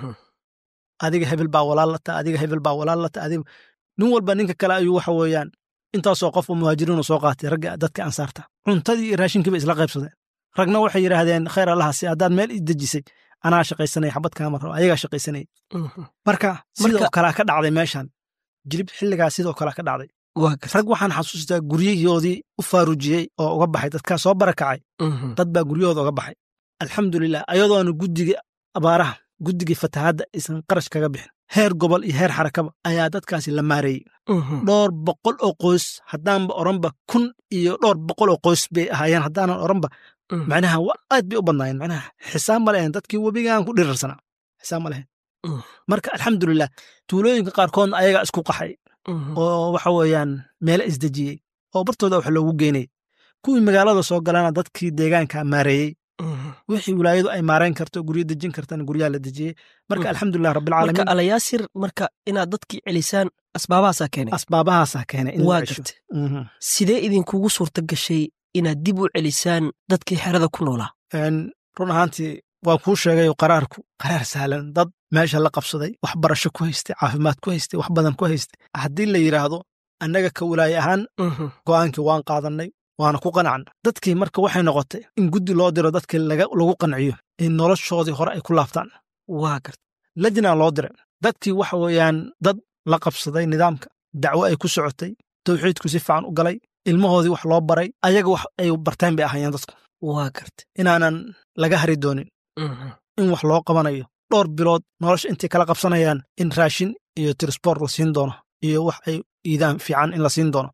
adiga hebel baa walaal lata adiga hebel baa walaal lata adiga nin walba ninka kale ayuu waxa weeyaan intaasoo qof oo muhaajiriinu soo qaatay ragga dadka ansaarta cuntadii iyo raashinkii bay isla qaybsadeen ragna waxay yidhaahdeen khayr allahaasi haddaad meel i dejisay anaa shaqaysanaya xabad kaama rabo ayagaa shaqaysanayay marka sidoo kalea ka dhacday meeshan jilib xilligaa sidoo kalea ka dhacday rag waxaan xasuustaa guryahoodii u faarujiyey oo uga baxay dadkaa soo barakacay dad baa guryahooda uga baxay alxamdulilah ayadoona guddigii abaaraha guddigii fatahaadda aysan qarash kaga bixin heer gobol iyo heer xarakaba ayaa dadkaasi la maareeyey dhowr boqol oo qoys haddaanba oranba kun iyo dhowr boqol oo qoys bay ahaayeen haddaanan oranba macnaha aad bay u badnaayeen macnaha xisaab ma lehen dadkii webigaan ku dhirirsanaa xisaab ma lehen marka alxamdulilah tuulooyinka qaarkoodna ayagaa isku qaxay oo waxa weeyaan meelo isdejiyey oo bartooda wax loogu geynay kuwii magaalada soo galana dadkii deegaanka maareeyey wixii wilaayadu ay maarayn karto guryo dejin kartana guryaha la dejiyey marka alxamdulilah rabbilcaalamiin marka alayaasir marka inaad dadkii celisaan asbaabahaasaa keenay asbaabahaasaa keenay waa garta sidee idinkugu suurta gashay inaad dib u celisaan dadkii xerada ku noolaa run ahaantii waan kuu sheegay qaraarku qaraar sahlan dad meesha la qabsaday wax barasho ku haystay caafimaad ku haystay wax badan ku haystay haddii la yidhaahdo annaga ka wilaaye ahaan go'aankii waan qaadannay waana ku qanacna dadkii marka waxay noqotay in guddi loo diro dadkii lagu qanciyo in noloshoodii hore ay ku laabtaan waa garta lajnaa loo diray dadkii waxa weeyaan dad la qabsaday nidaamka dacwo ay ku socotay tawxiidku si fiican u galay ilmahoodii wax loo baray ayaga wax ay barteen bay ahaayeen dadku waa garta inaanan laga hari doonin in wax loo qabanayo dhowr bilood nolosha intay kala qabsanayaan in raashin iyo tirsboor la siin doono iyo wax ay iidaan fiican in la siin doono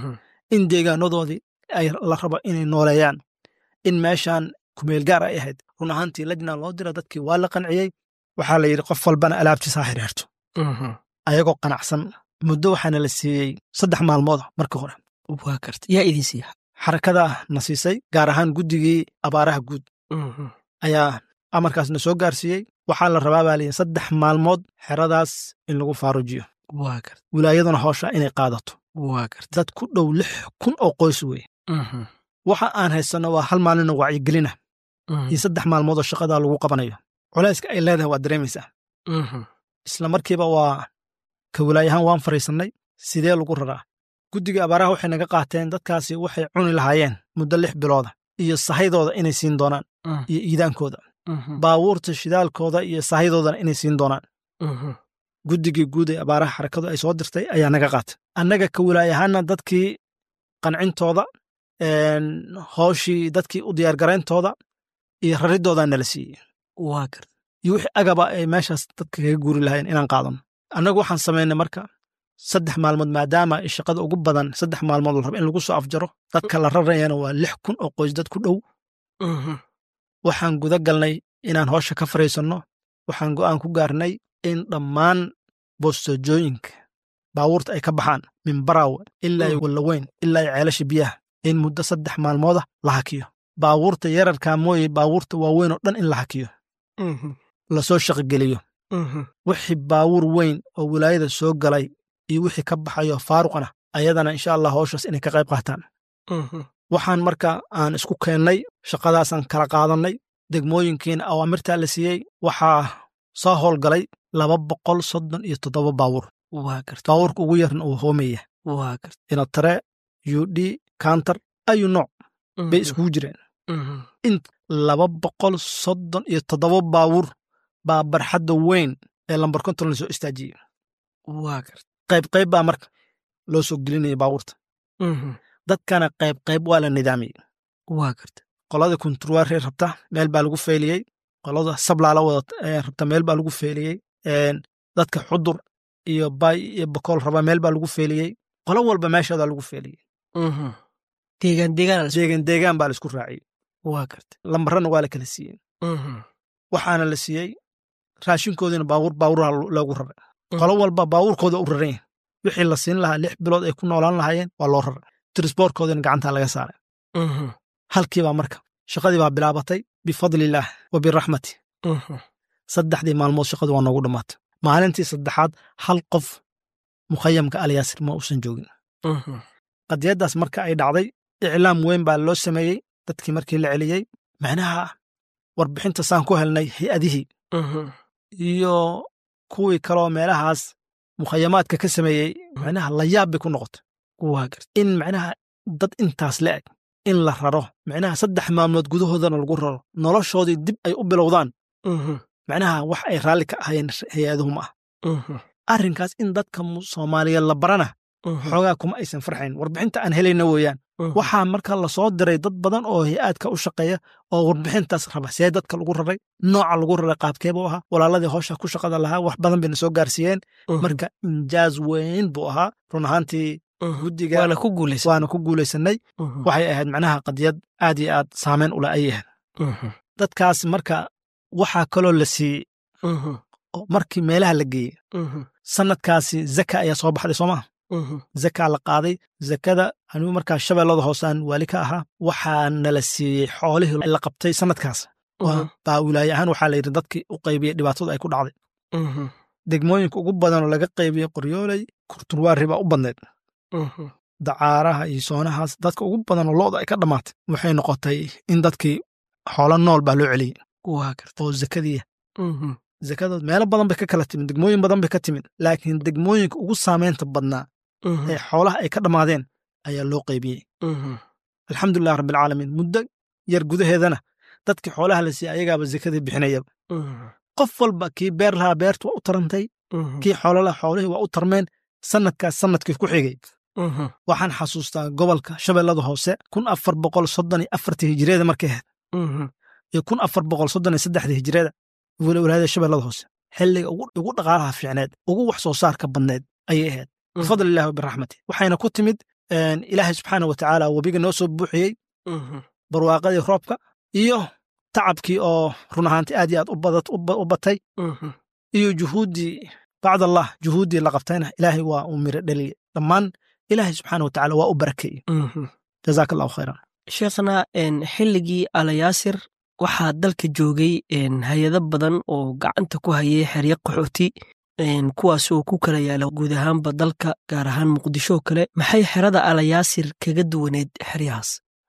in deegaanadoodii ay la rabo inay nooleeyaan in meeshan kumeel gaar ay ahayd run ahaantii lajnaa loo dira dadkii waa la qanciyey waxaa la yidhi qof walbana alaabtiisa ha xiriirto ayagoo qanacsan muddo waxaana la siiyey saddex maalmood marka hore. waa garta yaa idin siiya xarakada na siisay, gaar ahaan guddigii abaaraha guud ayaa amarkaasna soo gaarsiiyey. waxaa la rabaa baa liyihi saddex maalmood xeradaas in lagu faarujiyo, waa garta wilaayaduna hoosha inay qaadato. waa garta dad ku dhow lix kun oo qoys weeye. waxa aan haysanno waa hal maalin oo wacyigelina iyo saddex maalmood oo shaqadaa lagu qabanayo. culayska ay leedahay waa dareemaysaa. isla markiiba waa ka wilaayahaan waan fariisannay, sidee lagu raraa. guddiga abaaraha waxay naga qaateen dadkaasi waxay cuni lahaayeen muddo lix bilooda, iyo sahaydooda inay siin doonaan, iyo iidaankooda, baabuurta shidaalkooda iyo sahaydoodan inay siin doonaan. guddigii guud ee abaaraha xarakadu ay soo dirtay ayaa naga qaatay. annaga ka wilaayahaanna dadkii qancintooda, hooshii dadkii u diyaargarayntooda iyo raridoodaa nala siiyey. waa garta iyo wixii agaba ay meeshaas dadka kaga guuri lahayen inaan qaadano. annagu waxaan samaynay marka saddex maalmood, maadaama shaqada ugu badan saddex maalmood la raba in lagu soo afjaro, dadka la rarayana waa lix kun oo qoys dad ku dhow. waxaan guda galnay inaan hoosha ka fariisanno. waxaan go'aan ku gaarnay in dhammaan boostojooyinka baabuurta ay ka baxaan min baraawe ilaa iyo wallaweyn ilaa iyo ceelasha biyaha, in muddo saddex maalmooda la hakiyo. baabuurta yararkaa mooye baabuurta waaweyn oo dhan in la hakiyo, lasoo shaqogeliyo. wixii baabuur weyn oo wilaayada soo galay iyo wixii ka baxayo faaruqana ayadana insha allah howshaas inay ka qayb qaataan. waxaan marka aan isku keennay, shaqadaasaan kala qaadannay. degmooyinkiina awaamirtaa la siiyey. waxaa soo howlgalay laba boqol soddon iyo toddoba baabuur. waa garta baabuurka ugu yarna uu hoomaya. waa garta inatare, ud, kantar, ayu nooc bay iskugu jireen. in laba boqol soddon iyo toddoba baabuur baa barxadda weyn ee lambar konton la soo istaajiyey. waa garta qayb qayb baa marka loo soo gelinaya baabuurta. dadkana qayb qayb waa la nidaamiyey. waa garta qolada kunturwaaree rabta meel baa lagu feeliyey. qolada sablaala wada rabta meel baa lagu feeliyey. dadka xudur iyo bay iyo bakool raba meel baa lagu feeliyey. qolo walba meeshoodaa lagu feeliyey. deegaan deegaan deegan deegaan baa la isku raaciyey. waa garta lambarrana waa la kala siiyey. waxaana la siiyey raashinkoodiina baabuur baabuuraha loogu raray. qolo walba baabuurkooda u raran yahay. wixii la siin lahaa lix bilood ay ku noolaan lahaayeen waa loo raray. trisboorkoodina gacantaa laga saaray. halkiibaa marka shaqadii baa bilaabatay bifadlillaah wa biraxmati. saddexdii maalmood shaqadu waa noogu dhammaatay. maalintii saddexaad hal qof mukhayamka alyaasir ma uusan joogin. qadiyaddaas marka ay dhacday, iclaam weyn baa loo sameeyey. dadkii markii la celiyey, macnaha warbixinta saan ku helnay hay-adihii iyo kuwii kaloo meelahaas mukhayamaadka ka sameeyey, macnaha layaab bay ku noqotay. waa garta in macnaha dad intaas la eg in la raro, macnaha saddex maalmood gudahoodana lagu raro, noloshoodii dib ay u bilowdaan. macnaha wax ay raalli ka ahayeen hay-aduhu ma ah. arrinkaas in dadka soomaaliyeed la barana xoogaa kuma aysan farxayn. warbixinta aan helayna weeyaan. waxaa marka la soo diray dad badan oo hay-aadka u shaqeeya oo warbixintaas raba, see dadka lagu raray, nooca lagu raray, qaabkeebuu ahaa. walaaladii howsha ku shaqada lahaa wax badan bayna soo gaarsiiyeen. marka injaaz weyn buu ahaa run ahaantii. guddiga waana ku guulaysan waana ku guulaysanay. waxay ahayd macnaha qadiyad aad iyo aad saameyn ula ay ahayd. dadkaas marka waxaa kaloo la siiyey oo markii meelaha la geeyey, sanadkaasi zaka ayaa soo baxday soo maha. zakaa la qaaday. zakada anigu markaa shabeellada hoosaan waali ka ahaa. waxaana la siiyey xoolihii la qabtay sanadkaas. baa wilaaye ahaan waxaa la yidhi dadkii u qaybiyey dhibaatadu ay ku dhacday. degmooyinka ugu badanoo laga qaybiyey qoryooley, kurturwaari baa u badneed. dacaaraha iyo soonahaas dadka ugu badanoo looda ay ka dhammaatay. waxay noqotay in dadkii xoolo nool baa loo celiyey. waa garta oo zakadiya. zakadood meelo badan bay ka kala timid, degmooyin badan bay ka timid, laakiin degmooyinka ugu saamaynta badnaa ee xoolaha ay ka dhammaadeen ayaa loo qaybiyey. alxamdulilah rabbilcaalamiin. muddo yar gudaheedana dadkii xoolaha la siiyey ayagaaba zakadii bixinayaba. qof walba kii beer lahaa beertu waa u tarantay, kii xoolo lahaa xoolihii waa u tarmeen. sanadkaas sanadkii ku xigay waxaan xasuustaa gobolka shabeellada hoose kun afar boqol soddon iyo afartii hijiriyada markay ahayd iyo kun afar boqol soddon iyo saddexdii hijiriyada walaayada shabeellada hoose xilliga ugu dhaqaalaha fiicneed, ugu wax soo saarka badneed ayay ahayd bifadlillahi wa biraxmati. waxayna ku timid ilaahay subxaana wa tacaala webiga noo soo buuxiyey, barwaaqadii roobka iyo tacabkii oo run ahaantii aad iyo aad u batay, iyo juhuuddii bacd allah juhuuddii la qabtayna ilaahay waa uu miro dheliyey dhammaan ilaahay subxaana watacaala waa u barakeeyey jazaaka allahu khayran sheekhna xilligii alayaasir waxaa dalka joogay hay-ado badan oo gacanta ku hayay xeryo qaxooti kuwaas oo ku kala yaala guud ahaanba dalka gaar ahaan muqdisho kale maxay xerada alayaasir kaga duwaneed xeryahaas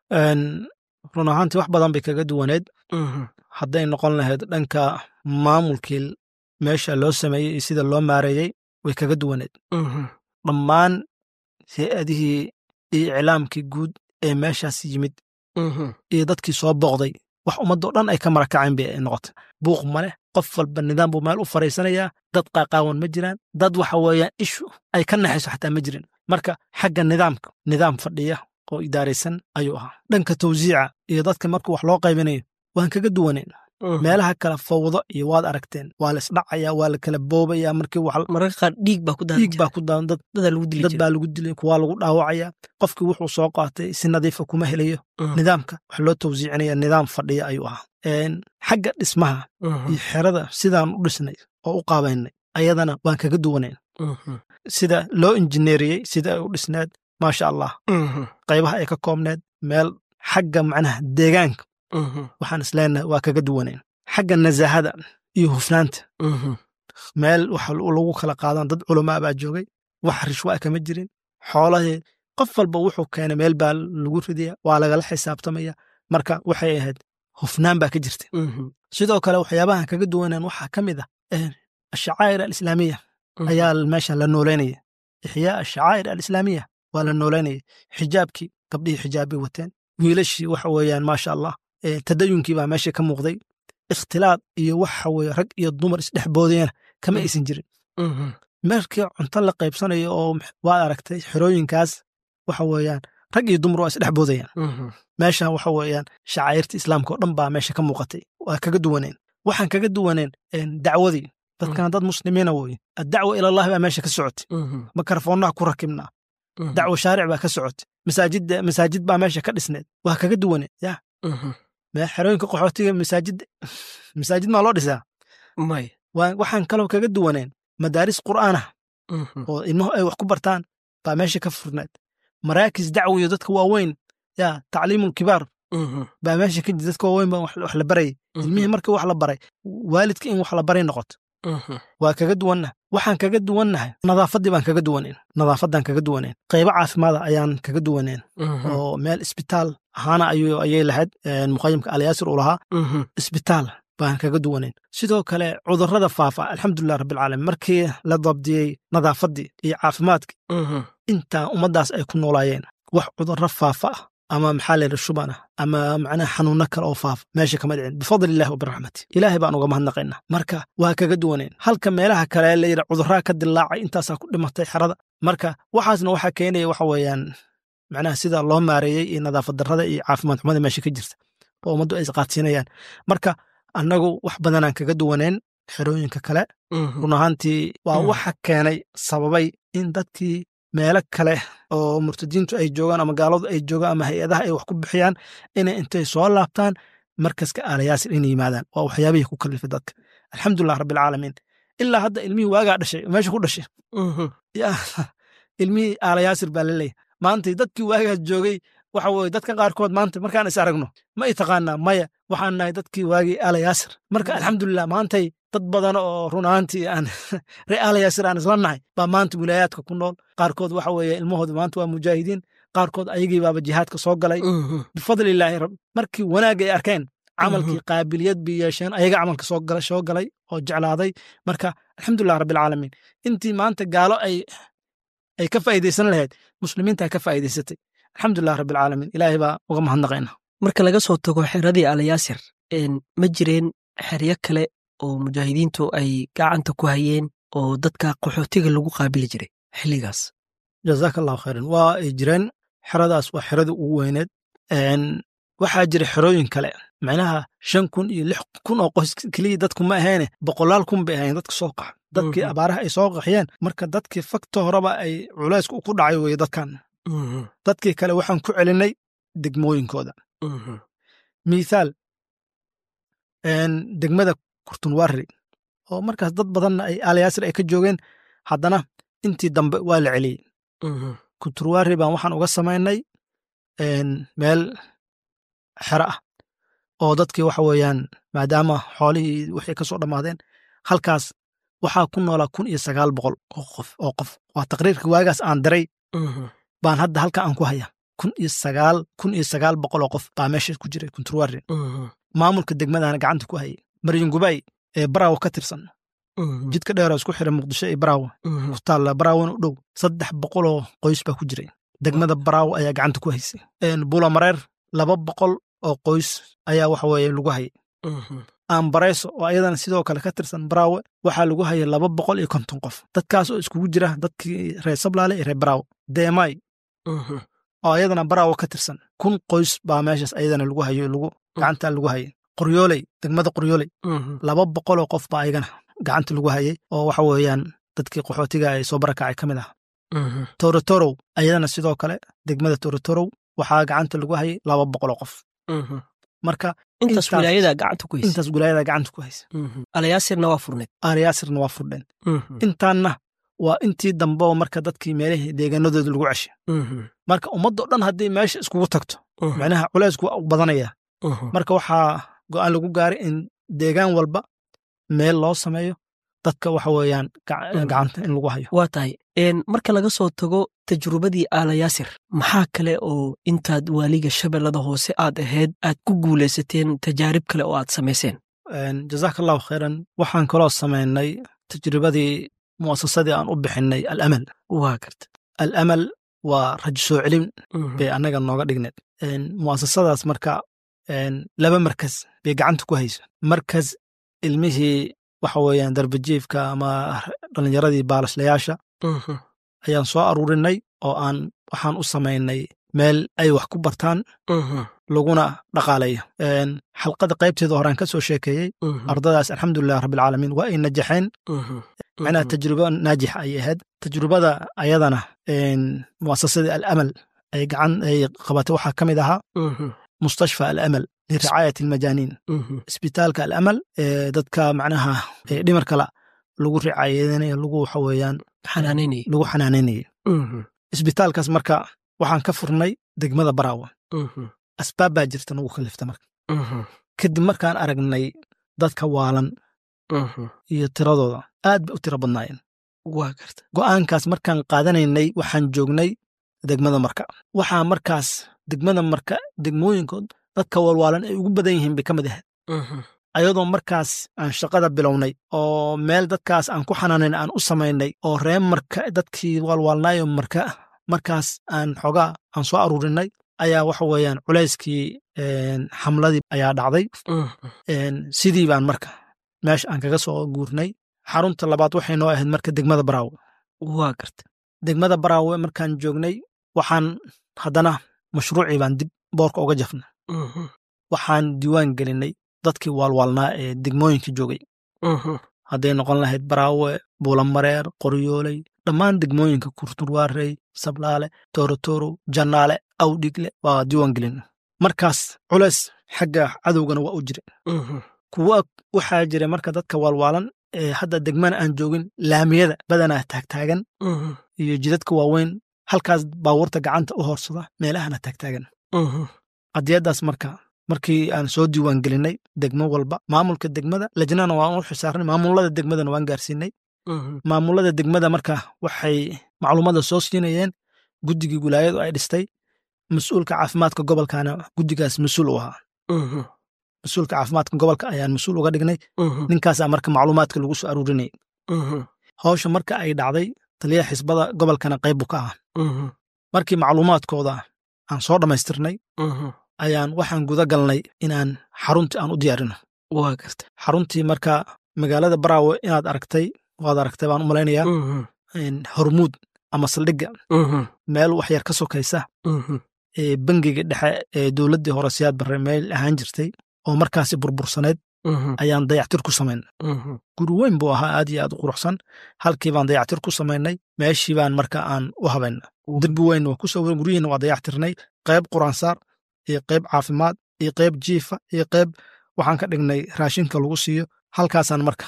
run ahaantii wax badan bay kaga duwaneed hadday noqon lahayd dhanka maamulkii meesha loo sameeyey iyo sida loo maareeyey way kaga duwaneed dhammaan hay-adihii iyo iclaamkii guud ee meeshaas yimid iyo dadkii soo booqday wax ummaddo dhan ay ka marakaceen bay noqotay buuq maleh qof walba nidaam buu meel u fariisanayaa dad qaaqaawan ma jiraan dad waxa weeyaan ishu ay ka naxayso xataa ma jirin marka xagga nidaamka nidaam fadhiya oo idaaraysan ayuu ahaa dhanka tawsiica iyo dadka marka wax loo qaybinayo waan kaga duwanayn meelaha kale fawdo iyo waad aragteen waa la isdhacaya waa la kala boobaya markii mararka qaar dhiig baa ku daadan dhiig baa ku daadan dad dad baa lagu dilay kuwaa lagu dhaawacaya qofkii wuxuu soo qaatay si nadiifa kuma helayo nidaamka wax loo tawsiicinaya nidaam fadhiya ayuu ahaa xagga dhismaha iyo xerada sidaan u dhisnay oo u qaabaynay ayadana waan kaga duwanayn sida loo injineeriyey sida ay u dhisneed maasha allah qaybaha ay ka koobneed meel xagga macnaha deegaanka waxaan isleenahay waa kaga duwanayn xagga nasaahada iyo hufnaanta meel waxa lagu kala qaadan dad culamaa baa joogay wax rishwaa kama jirin xoolahii qof walba wuxuu keenay meel baa lagu ridaya waa lagala xisaabtamaya marka waxay ahayd hufnaan baa ka jirta sidoo kale waxyaabahan kaga duwanaan waxaa ka mid ah ashacaa'ir alislaamiya ayaa meesha la nooleynaya ixyaa ashacaa'ir alislaamiya waa la nooleynaya xijaabkii gabdhihii xijaab bay wateen wiilashii waxa weeyaan maasha allah tadayunkii baa meesha ka muuqday ikhtilaad iyo waxa weye rag iyo dumar isdhexboodayana kama aysan jirin markii cunto la qaybsanayo oo waad aragtay xerooyinkaas waxa weeyaan rag iyo dumar waa isdhexboodayaan meeshan waxa weeyaan shacaa'irta islaamka oo dhan baa meesha ka muuqatay waa kaga duwaneen waxaan kaga duwaneen dacwadii dadkan dad muslimiina weye addacwa ilallahi baa meesha ka socotay makarafoonnaha ku rakibnaa dacwo shaaric baa ka socotay masaajid masaajid baa meesha ka dhisneed waa kaga duwaneen ya xerooyinka qaxootiga masaajid masaajid maa loo dhisaa may waxaan kaloo kaga duwaneen madaaris qur'aanah oo ilmuhu ay wax ku bartaan baa meesha ka furneed maraakis dacwiyo dadka waaweyn ya tacliimul kibaar baa meesha ka jir dadka waaweyn baa wax la barayay ilmihii markii wax la baray waalidka in wax la baray noqoto waa kaga duwannaha waxaan kaga duwannahay nadaafaddii baan kaga duwaneen nadaafaddaan kaga duwaneen qaybo caafimaada ayaan kaga duwaneen oo meel isbitaal ahaana ayuu ayay lahayd muqayimka alyaasir uu lahaa isbitaal baan kaga duwaneen sidoo kale cudurrada faafa alxamdulilah rabbilcaalamiin markii la dabdiyey nadaafaddii iyo caafimaadkii intaa ummaddaas ay ku noolaayeen wax cudurro faafa ah ama maxaa layidhi shuban ah ama macnaha xanuunno kale oo faafa meesha kama dhicin bifadli illahi wa biraxmati ilaahay baan uga mahadnaqaynaa marka waa kaga duwaneen halka meelaha kale layidhi cudurraa ka dilaacay intaasaa ku dhimatay xerada marka waxaasna waxaa keenaya waxa weeyaan macnaha sida loo maareeyey iyo nadaafad darrada iyo caafimaad xumada meesha ka jirta oo ummaddu ay isqaadsiinayaan marka annagu wax badanaan kaga duwaneen xerooyinka kale run ahaantii waa waxa keenay sababay in dadkii meelo kale oo murtadiintu ay joogaan ama gaaladu ay joogaan ama hay-adaha ay wax ku bixiyaan inay intay soo laabtaan markaska aalayaasir inay yimaadaan waa waxyaabihii ku kalifay dadka alxamdulilah rabbilcaalamiin ilaa hadda ilmihii waagaa dhashay meesha ku dhashay ilmihii aalayaasir baa laleeyahy maantay dadkii waagaas joogay waxa weye dadka qaarkood maanta markaan is aragno ma i taqaanaa maya waxaan nahay dadkii waagii aalayaasir marka alxamdulilah maantay dad badan oo run ahaantii aan ree aalayaasir aan isla nahay baa maanta wilaayaadka ku nool qaarkood waxa weeye ilmahooda maanta waa mujaahidiin qaarkood ayagii baaba jihaadka soo galay bifadli illaahi rab markii wanaag ay arkeen camalkii qaabiliyad bay yeesheen ayaga camalka soo galay soo galay oo jeclaaday marka alxamdulilah rabbilcaalamiin intii maanta gaalo ay ay ka faa'iidaysan lahayd muslimiintaa ka faa'iidaysatay alxamdulilah rabbilcaalamiin ilaahay baa uga mahadnaqayna marka laga soo tago xeradii alayaasir ma jireen xeryo kale oo mujaahidiintu ay gacanta ku hayeen oo dadka qaxootiga lagu qaabili jiray xilligaas jazaaka allahu khayran waa ay jireen xeradaas waa xeradii ugu weyneed waxaa jira xerooyin kale macnaha shan kun iyo lix kun oo qoys keliya dadku ma ahaene boqolaal kun bay ahayn dadka soo qax dadkii abaaraha ay soo qaxiyeen marka dadkii fakta horeba ay culaysku ku dhacay weye dadkan dadkii kale waxaan ku celinay degmooyinkooda mithaal degmada kurtunwarri oo markaas dad badanna ay aalayaasir ay ka joogeen haddana intii dambe waa la celiyey kunturwaari baan waxaan uga samaynay meel xero ah oo dadkii waxa weeyaan maadaama xoolihii wixii ka soo dhammaadeen halkaas waxaa ku noolaa kun iyo sagaal boqol oo qof oo qof waa taqriirka waagaas aan diray baan hadda halka aan ku haya kun iyo sagaal kun iyo sagaal boqol oo qof baa meesha ku jiray kunturwaari maamulka degmadana gacanta ku hayay maryin gubay ee baraawo ka tirsan jidka dheeroo isku xira muqdisho iyo baraawo ku taalla baraawona u dhow saddex boqoloo qoys baa ku jiray degmada baraawo ayaa gacanta ku haysay buula mareer laba boqol oo qoys ayaa waxa weeye lagu hayay aanbareyso oo ayadana sidoo kale ka tirsan baraawe waxaa lagu hayay laba boqol iyo konton qof dadkaas oo iskugu jira dadkii reer sablaale iyo reer baraawo deemay oo ayadana baraawo ka tirsan kun qoys baa meeshaas ayadana lagu hayo lagu gacanta lagu hayay qoryooley degmada qoryooley laba boqoloo qof baa ayagana gacanta lagu hayay oo waxa weeyaan dadkii qaxootiga ay soo barakacay ka mid ah torotorow ayadana sidoo kale degmada torotorow waxaa gacanta lagu hayay laba boqoloo qof marka intaas wilaayada gacanta ku haysa intaas wilaayada gacanta ku haysa alayaasirna waa furneed alayaasirna waa furdheen intaanna waa intii dambe oo marka dadkii meelihii deegaanadooda lagu ceshay marka ummadoo dhan haddii meesha iskugu tagto macnaha culaysku waa u badanaya marka waxaa go'aan lagu gaaray in deegaan walba meel loo sameeyo dadka waxa weeyaan gacanta in lagu hayo waa tahay marka laga soo tago tajrubadii aalayaasir maxaa kale oo intaad waaliga shabeellada hoose aad ahayd aad ku guulaysateen tajaarib kale oo aad samayseen jazaaka allahu khayran waxaan kaloo samaynay tajribadii mu'asasadii aan u bixinay alamal waa garta alamal waa rajo soo celin bay annaga nooga dhigneed mu'asasadaas marka laba markas bay gacanta ku hayso markas ilmihii waxa weeyaan darbajiifka ama dhallinyaradii baalaslayaasha ayaan soo aruurinay oo aan waxaan u samaynay meel ay wax ku bartaan laguna dhaqaalayo xalqada qaybteeda horaan ka soo sheekeeyey ardadaas alxamdulilah rabbilcaalamiin waa ay najaxeen macnaha tajrubo naajix ay ahayd tajrubada ayadana mu'asasadii alamal ay gacan ay qabatay waxaa ka mid ahaa mustashfa alamal liricaayat almajaaniin isbitaalka alamal ee dadka macnaha dhimarkala lagu ricaayadinayo lagu waxa weeyaan lagu xanaanaynayay isbitaalkaas marka waxaan ka furnay degmada baraawo asbaab baa jirta nagu kalifta marka kadib markaan aragnay dadka waalan iyo tiradooda aad bay u tiro badnaayeen waa garta go'aankaas markaan qaadanaynay waxaan joognay degmada marka waxaa markaas degmada marka degmooyinkood dadka walwaalan ay ugu badan yihiin bay ka mid ahayd ayadoo markaas aan shaqada bilownay oo meel dadkaas aan ku xanaanayn aan u samaynay oo ree marka dadkii waalwaalnaayo marka markaas aan xoogaa aan soo aruurinay ayaa waxa weeyaan culayskii xamladii ayaa dhacday sidii baan marka meesha aan kaga soo guurnay xarunta labaad waxay noo ahayd marka degmada baraawe waa garta degmada baraawe markaan joognay waxaan haddana mashruucii baan dib boorka uga jafnay waxaan diiwaan gelinay dadkii waalwaalnaa ee degmooyinka joogay hadday noqon lahayd baraawe buulamareer qoryooley dhammaan degmooyinka kurturwaarey sablaale toorotoro jannaale awdhigle waa diiwaan gelin markaas culays xagga cadowgana waa u jira kuwa waxaa jira marka dadka waalwaalan ee hadda degmana aan joogin laamiyada badanaa taagtaagan iyo jidadka waaweyn halkaas baabuurta gacanta u hoorsada meelahana taagtaagan qadiyaddaas marka markii aan soo diiwaan gelinay degmo walba maamulka degmada lajnana waan u xisaarnay maamulada degmadana waan gaarsiinay maamulada degmada marka waxay macluumada soo siinayeen guddigii wilaayadu ay dhistay mas-uulka caafimaadka gobolkana guddigaas mas-uul u ahaa mas-uulka caafimaadka gobolka ayaan mas-uul uga dhignay ninkaasaa marka macluumaadka lagu soo aruurinayay hawsha marka ay dhacday taliyaha xisbada gobolkana qayb buu ka ahaa markii macluumaadkooda aan soo dhammaystirnay ayaan waxaan guda galnay inaan xaruntii aan u diyaarino waa garta xaruntii marka magaalada baraawe inaad aragtay waad aragtay baan u malaynayaa hormuud ama saldhigga meel wax yar ka sokaysa ee bangiga dhexe ee dowladdii hore siyaad barre meel ahaan jirtay oo markaasi burbursaneyd ayaan dayactir ku samaynay guri weyn buu ahaa aad iyo aad u quruxsan halkii baan dayactir ku samaynay meeshii baan marka aan u habaynay derbi weyn waa ku soo guryihiina waa dayactirnay qayb quraansaar iyo qayb caafimaad iyo qayb jiifa iyo qayb waxaan ka dhignay raashinka lagu siiyo halkaasaan marka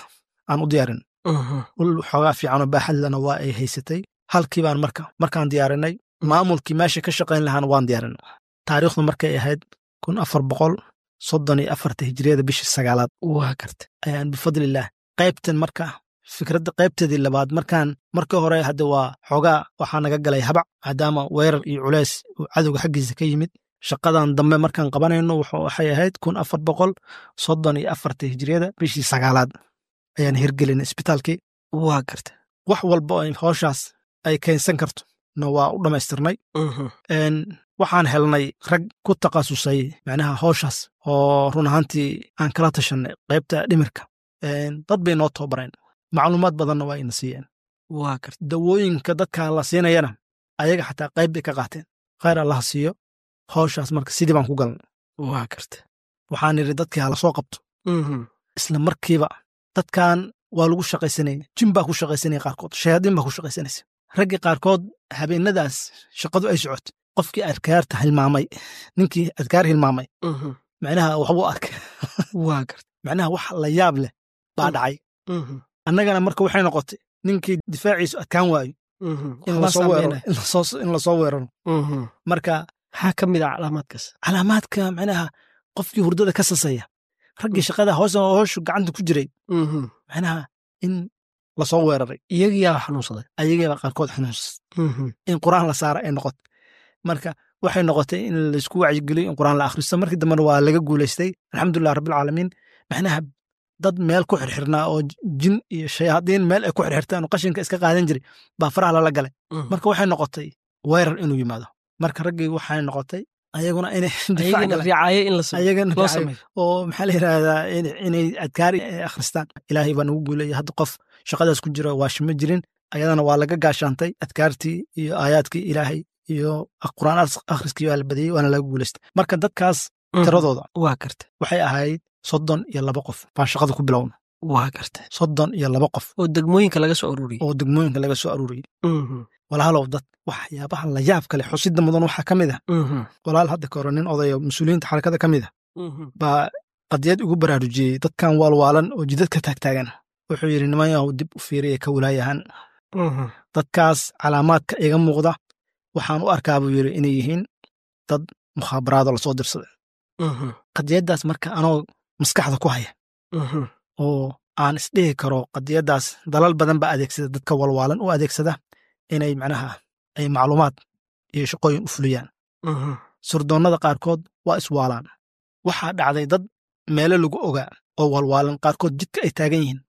aan u diyaarin ul xoogaa fiicanoo baaxadlana waa ay haysatay halkii baan marka markaan diyaarinay maamulkii meesha ka shaqayn lahaana waan diyaarinay taariikhdu markay ahayd kun afar boqol soddon iyo afarta hijriyada bishii sagaalaad waa garta ayaan bifadlillaah qaybtan marka fikradda qaybteedii labaad markaan markii hore hadda waa xoogaa waxaa naga galay habac maadaama weerar iyo culays uu cadowga xaggiisa ka yimid shaqadan dambe markaan qabanayno waxay ahayd kun afar boqol soddon iyo afarta hijriyada bishii sagaalaad ayaan hirgelinay isbitaalkii waa garta wax walba oo howshaas ay keensan karto na waa u dhammaystirnay waxaan helnay rag ku takhasusay macnaha howshaas oo run ahaantii aan kala tashanay qaybta dhimirka dad bay noo tababareen macluumaad badanna waa ina siiyeen waa garta dawooyinka dadka la siinayana ayaga xataa qayb bay ka qaateen khayr allaha siiyo howshaas marka sidii baan ku galnay waa garta waxaan idhi dadkii hala soo qabto isla markiiba dadkan waa lagu shaqaysanaya jin baa ku shaqaysanaya qaarkood shayaadiin baa ku shaqaysanaysa raggii qaarkood habeenadaas shaqadu ay socotay qofkii adkaarta hilmaamay ninkii adkaar hilmaamay macnaha waxbuu arkay waa garta macnaha wax la yaab leh baa dhacay annagana marka waxay noqotay ninkii difaaciisu adkaan waayo in lasoo weeraro marka maxaa ka mid ah calaamaadkaas calaamaadka macnaha qofkii hurdada ka sasaya raggii shaqada hoosa hooshu gacanta ku jiray macnaha in lasoo weeraray iyagiyaa xanuunsaday ayagiibaa qaarkood xanuunsas in qur'aan la saara ay noqotay marka waxay noqotay in laisku wacyigeliyo in qur'aan la akhristo markii dambena waa laga guulaystay alxamdulilah rabbilcaalamiin macnaha dad meel ku xirxirnaa oo jin iyo shayaadiin meel ay ku xirxirtaan oo qashinka iska qaadan jiray baa faraha lala galay marka waxay noqotay weerar inuu yimaado marka raggii waxay noqotay ayaguna inay ricaaye in loo sameeyo oo maxaa la yidhaahdaa inay adkaari akhristaan ilaahay baa nagu guuleeyay hadda qof shaqadaas ku jira waashima jirin ayadana waa laga gaashaantay adkaartii iyo aayaadkii ilaahay iyo qur'aan akhriskii waa la badiyey waana laga guulaystay marka dadkaas tiradooda waa garta waxay ahayd soddon iyo laba qof baan shaqada ku bilowna waa garta soddon iyo laba qof oo degmooyinka laga soo aruuriyey oo degmooyinka laga soo aruuriyey walaalow dad waxyaabaha la yaab kale xusida mudan waxaa ka mid ah walaal hadda kahore nin odayo mas-uuliyiinta xarakada ka mid ah baa qadiyad ugu baraarujiyey dadkan waalwaalan oo jidadka taagtaagan wuxuu yidhi niman yahow dib u fiiriya ka walaayahan dadkaas calaamaadka iga muuqda waxaan u arkaa buu yidhi inay yihiin dad mukhaabaraado lasoo dirsaday qadiyaddaas marka anoo maskaxda ku haya oo aan isdhihi karo qadiyaddaas dalal badan baa adeegsada dadka walwaalan u adeegsada inay macnaha ay macluumaad iyo shaqooyin u fuliyaan surdoonnada qaarkood waa iswaalaan waxaa dhacday dad meelo lagu ogaa oo walwaalan qaarkood jidka ay taagan yihiin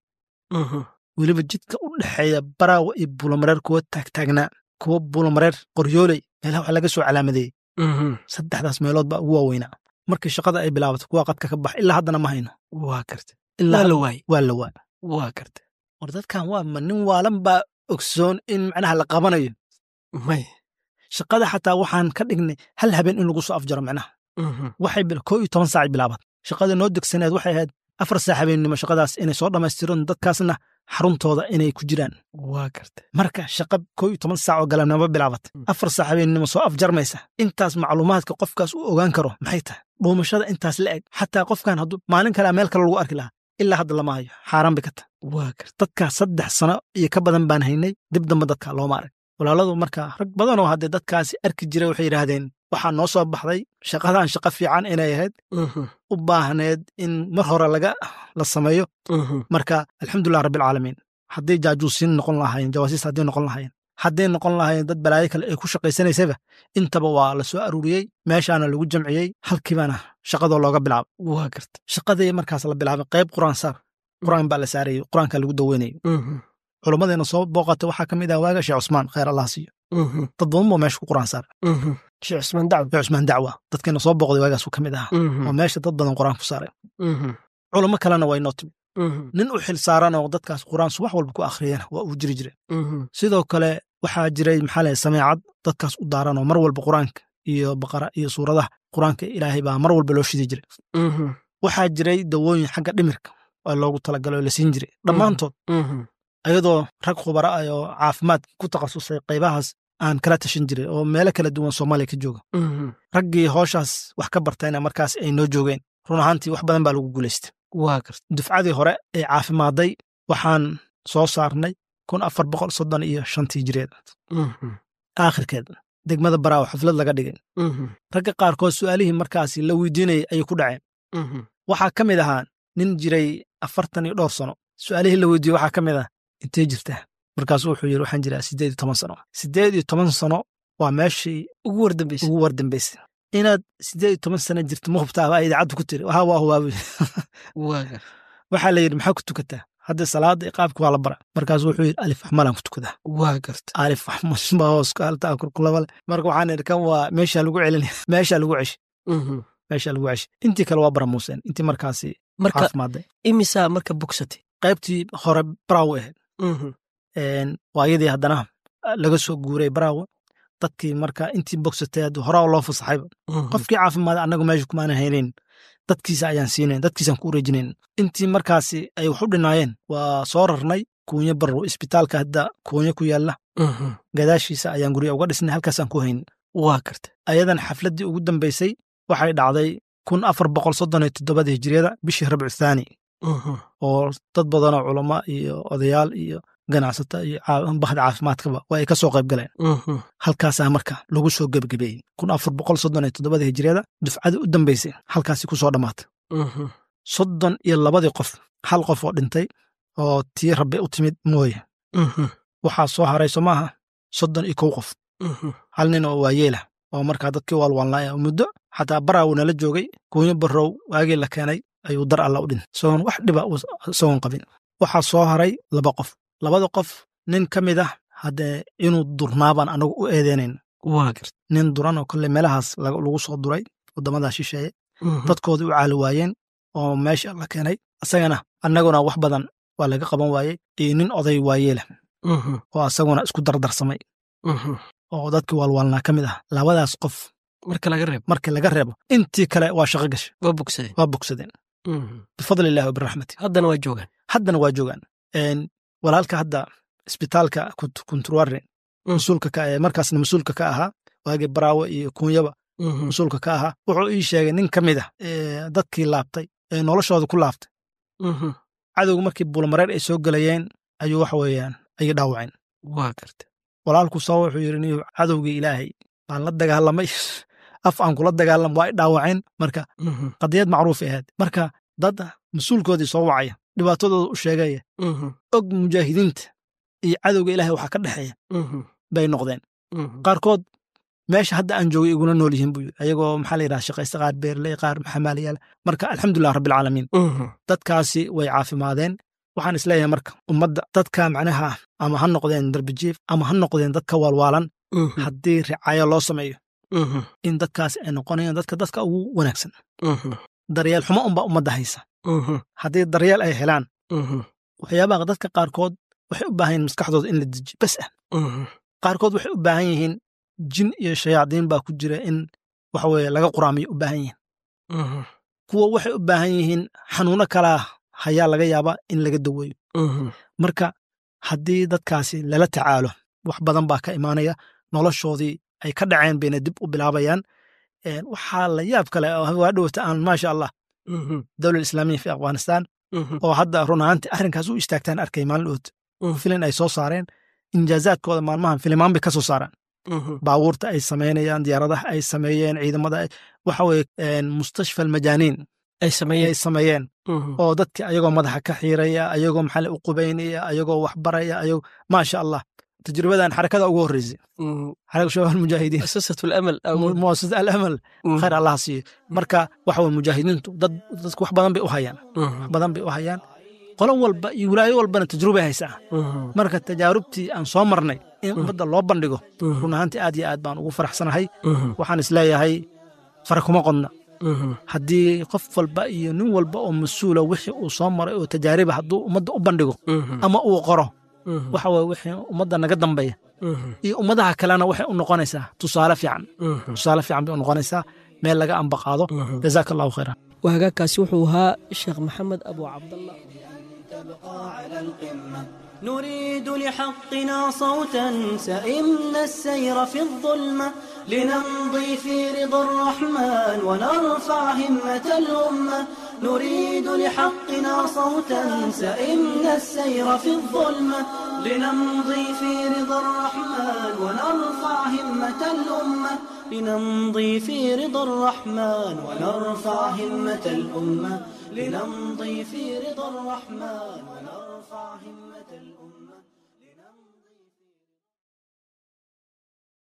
weliba jidka u dhexeeya baraawa iyo buulamareer kuwa taagtaagnaa kuwa buulamareer qoryooley meelaha wax laga soo calaamadeeyey saddexdaas meelood baa ugu waaweynaa markii shaqada ay bilaabato kuwa qadka ka bax ilaa haddana ma hayno waa karta ilaa la waay waa la waay waa karta war dadkan waa ma nin waalan baa ogsoon in macnaha la qabanayo may shaqada xataa waxaan ka dhignay hal habeen in lagu soo afjaro macnaha waxay koo iyo toban saacay bilaabat shaqada noo degsaneed waxay ahayd afar saac habeennimo shaqadaas inay soo dhammaystiran dadkaasna xaruntooda inay ku jiraan waa karta marka shaqa koo iyo toban saac oo galabnimo bilaabat afar saac habeennimo soo afjarmaysa intaas macluumaadka qofkaas u ogaan karo maxay tahay dhuumashada intaas la eg xataa qofkan hadduu maalin kalea meel kale lagu arki lahaa ilaa hadda lama hayo xaaraan bay ka tahay waa karta dadkaas saddex sano iyo ka badan baan haynay dib dambe dadka looma arag walaaladu marka rag badanoo haddee dadkaasi arki jiray waxay yidhaahdeen waxaa noo soo baxday shaqadan shaqo fiican inay ahayd u baahneed in mar hore laga la sameeyo marka alxamdulilah rabbilcaalamiin hadday jaajuusiin noqon lahaayeen jawaasiis hadday noqon lahaayeen hadday noqon lahaayeen dad balaayo kale ay ku shaqaysanaysaba intaba waa la soo aruuriyey meeshaana lagu jamciyey halkiibaana shaqadoo looga bilaabay waa karta shaqadii markaas la bilaabay qayb quraan saar quraan baa la saarayey quraanka lagu daweynayo culammadeena soo booqata waxaa ka mid ah waaga sheekh cusmaan khayr allah siiyo dad badan boo meesha ku quraan saar sheekh cusmaan dacwa sheekh cusmaan dacwa dadkeena soo booqday waagaasuu ka mid ahaa oo meesha dad badan quraan ku saaray culamo kalena waa inoo timid nin u xil saaran oo dadkaas quraan subax walba ku akhriyana waa uu jiri jire sidoo kale waxaa jiray maxaa lahay sameecad dadkaas u daaran oo mar walba quraanka iyo baqara iyo suuradaha quraanka ilaahay baa mar walba loo shidi jiray waxaa jiray dawooyin xagga dhimirka oo loogu talagalo oo la siin jiray dhammaantood ayadoo rag khubara ah oo caafimaad ku takhasusay qaybahaas aan kala tashan jiray oo meelo kala duwan soomaaliya ka jooga raggii hooshaas wax ka bartayna markaas ay noo joogeen run ahaantii wax badan baa lagu guulaystay waa karta dufcadii hore ee caafimaaday waxaan soo saarnay kun afar boqol soddon iyo shantii jireed aakhirkeed degmada baraawo xaflad laga dhigay ragga qaarkood su'aalihii markaasi la weydiinayay ayay ku dhaceen waxaa ka mid ahaa nin jiray afartan iyo dhowr sano su'aalihii la weydiiyey waxaa ka mid ah intee jirtaa markaasuu wuxuu yidhi waxaan jiraa siddeed iyo toban sano siddeed iyo toban sano waa meeshii ugu wardambaysay ugu wardambaysay inaad siddeed iyo toban sano jirto ma hubtaa baa idaacaddu ku tiri waha waa hubaabu waxaa la yidhi maxaa ku tukataa hadda salaada iqaabka waa la bara markaasuu wuxuu yidhi alif axmalaan ku tukadaa waa garta alif axmal hoos kaalta kurkulabale marka waxaan idhi kan waa meeshaa lagu celinaya meeshaa lagu ceshi meeshaa lagu ceshi intii kale waa bara muuseen intii markaasi caafimaadday imisaa marka bogsatay qaybtii hore baraawo ahayd waayadii haddana laga soo guuray baraawo dadkii marka intii bogsatay horaa loo fasaxayba qofkii caafimaada annagu meesha kumaana haynayn dadkiisa ayaan siinayn dadkiisaan ku wareejinayn intii markaasi ay wax u dhinaayeen waa soo rarnay kuunyo barrow isbitaalka hadda kuunyo ku yaalla gadaashiisa ayaan gurya uga dhisnay halkaasaan ku hayn waa karta ayadan xafladdii ugu dambaysay waxay dhacday kun afar boqol soddon iyo toddobadii hijriyada bishii rabcu thaani oo dad badanoo culamo iyo odayaal iyo ganacsata iyo bahda caafimaadkaba waa ay ka soo qayb galeen halkaasaa marka lagu soo gebagabeeyey kun afar boqol soddon iyo toddobadii hijriyada dufcadii u dambaysay halkaasi ku soo dhammaatay soddon iyo labadii qof hal qof oo dhintay oo tii rabbi u timid mooye waxaa soo haray soo maaha soddon iyo kow qof hal nin oo waayeelah oo markaa dadkii waalwaalnaaya muddo xataa baraawo nala joogay kuunyo barrow waagii la keenay ayuu dar alla u dhintay isagoon wax dhiba isagoon qabin waxaa soo haray laba qof labada qof nin ka mid ah haddee inuu durnaabaan anagu u eedeynayn waa garta nin duran oo kolle meelahaas lagu soo duray waddamadaa shisheeye dadkoodii u caali waayeen oo meesha la keenay asagana annaguna wax badan waa laga qaban waayey iyo nin oday waayeelah oo asaguna isku dardarsamay oo dadkii waalwaalnaa ka mid ah labadaas qof marka laga reebo marka laga reebo intii kale waa shaqo gashay waa bogsadeen waa bogsadeen bifadli illahi wa biraxmati haddana waa joogaan haddana waa joogaan walaalka hadda isbitaalka kunturware mas-uulka ka ee markaasna mas-uulka ka ahaa waagii baraawo iyo kuunyaba mas-uulka ka ahaa wuxuu ii sheegay nin ka mid ah dadkii laabtay ee noloshooda ku laaftay cadowga markii buulmareer ay soo gelayeen ayuu waxa weeyaan ayay dhaawaceen waa garta walaalku soo wuxuu yidhi niyu cadowgii ilaahay baan la dagaalamay af aan kula dagaalam waa ay dhaawaceen marka qadiyad macruuf ahayd marka dad mas-uulkoodii soo wacaya dhibaatadooda u sheegaya og mujaahidiinta iyo cadowga ilaahay waxaa ka dhexeeya bay noqdeen qaarkood meesha hadda aan joogay iguna nool yihiin buu yidhi ayagoo maxaa la yidhaha shaqaysta qaar beerley qaar maxamaalayaal marka alxamdulilah rabbilcaalamiin dadkaasi way caafimaadeen waxaan isleeyahay marka ummadda dadka macnaha ama ha noqdeen darbijiif ama ha noqdeen dadka waalwaalan haddii ricaayo loo sameeyo in dadkaasi ay noqonayaan dadka dadka ugu wanaagsan daryeel xumo unbaa ummadda haysa haddii daryeel ay helaan waxyaabaha dadka qaarkood waxay u baahan yihin maskaxdooda in la dejiyo bes ah qaarkood waxay u baahan yihiin jin iyo shayaadiin baa ku jira in waxa weeye laga quraamiyo u baahan yihiin kuwa waxay u baahan yihiin xanuuno kalaa hayaa laga yaabaa in laga daweeyo marka haddii dadkaasi lala tacaalo wax badan baa ka imaanaya noloshoodii ay ka dhaceen bayna dib u bilaabayaan waxaa la yaab kale waa dhowta aan maasha allah dowlad islaamiya fi afghanistan oo hadda run ahaantii arrinkaas u istaagtaan arkay maalin dhoot filin ay soo saareen injaazaadkooda maalmahan filimaan bay ka soo saaraan baabuurta ay samaynayaan diyaaradaha ay sameeyeen ciidamada waxa weye mustashfa almajaaniin ay sameeyeen ay sameeyeen oo dadka ayagoo madaxa ka xiiraya ayagoo maxaa u qubaynaya ayagoo wax baraya ayagoo maasha allah tajribadan xarakada ugu horreysay xarakada shabaab almujaahidiin muasasatu alamal muasasat alamal khayr allah siiyo marka waxa weye mujaahidiintu dad dadku wax badan bay u hayaan wax badan bay u hayaan qolo walba iyo wilaayo walbana tajrubay haysaa marka tajaarubtii aan soo marnay in ummadda loo bandhigo run ahaantii aad iyo aad baan ugu faraxsanahay waxaan isleeyahay fara kuma qodna haddii qof walba iyo nin walba oo mas-uula wixii uu soo maray oo tajaariba hadduu ummadda u bandhigo ama uu qoro waxa weye wixii ummadda naga dambeeya iyo ummadaha kalena waxay u noqonaysaa tusaale fiican tusaale fiican bay u noqonaysaa meel laga ambaqaado jazaaka allahu khayran وهاكاكاسي وحوها الشيخ محمد أبو عبد الله تبقى على القمة نريد لحقنا صوتا سئمنا السير في الظلمة لنمضي في رضا الرحمن ونرفع همة الأمة نريد لحقنا صوتا سئمنا السير في الظلمة لنمضي في رضا الرحمن ونرفع همة الأمة لنمضي في رضا الرحمن ونرفع همة الأمة لنمضي في رضا الرحمن ونرفع همة الأمة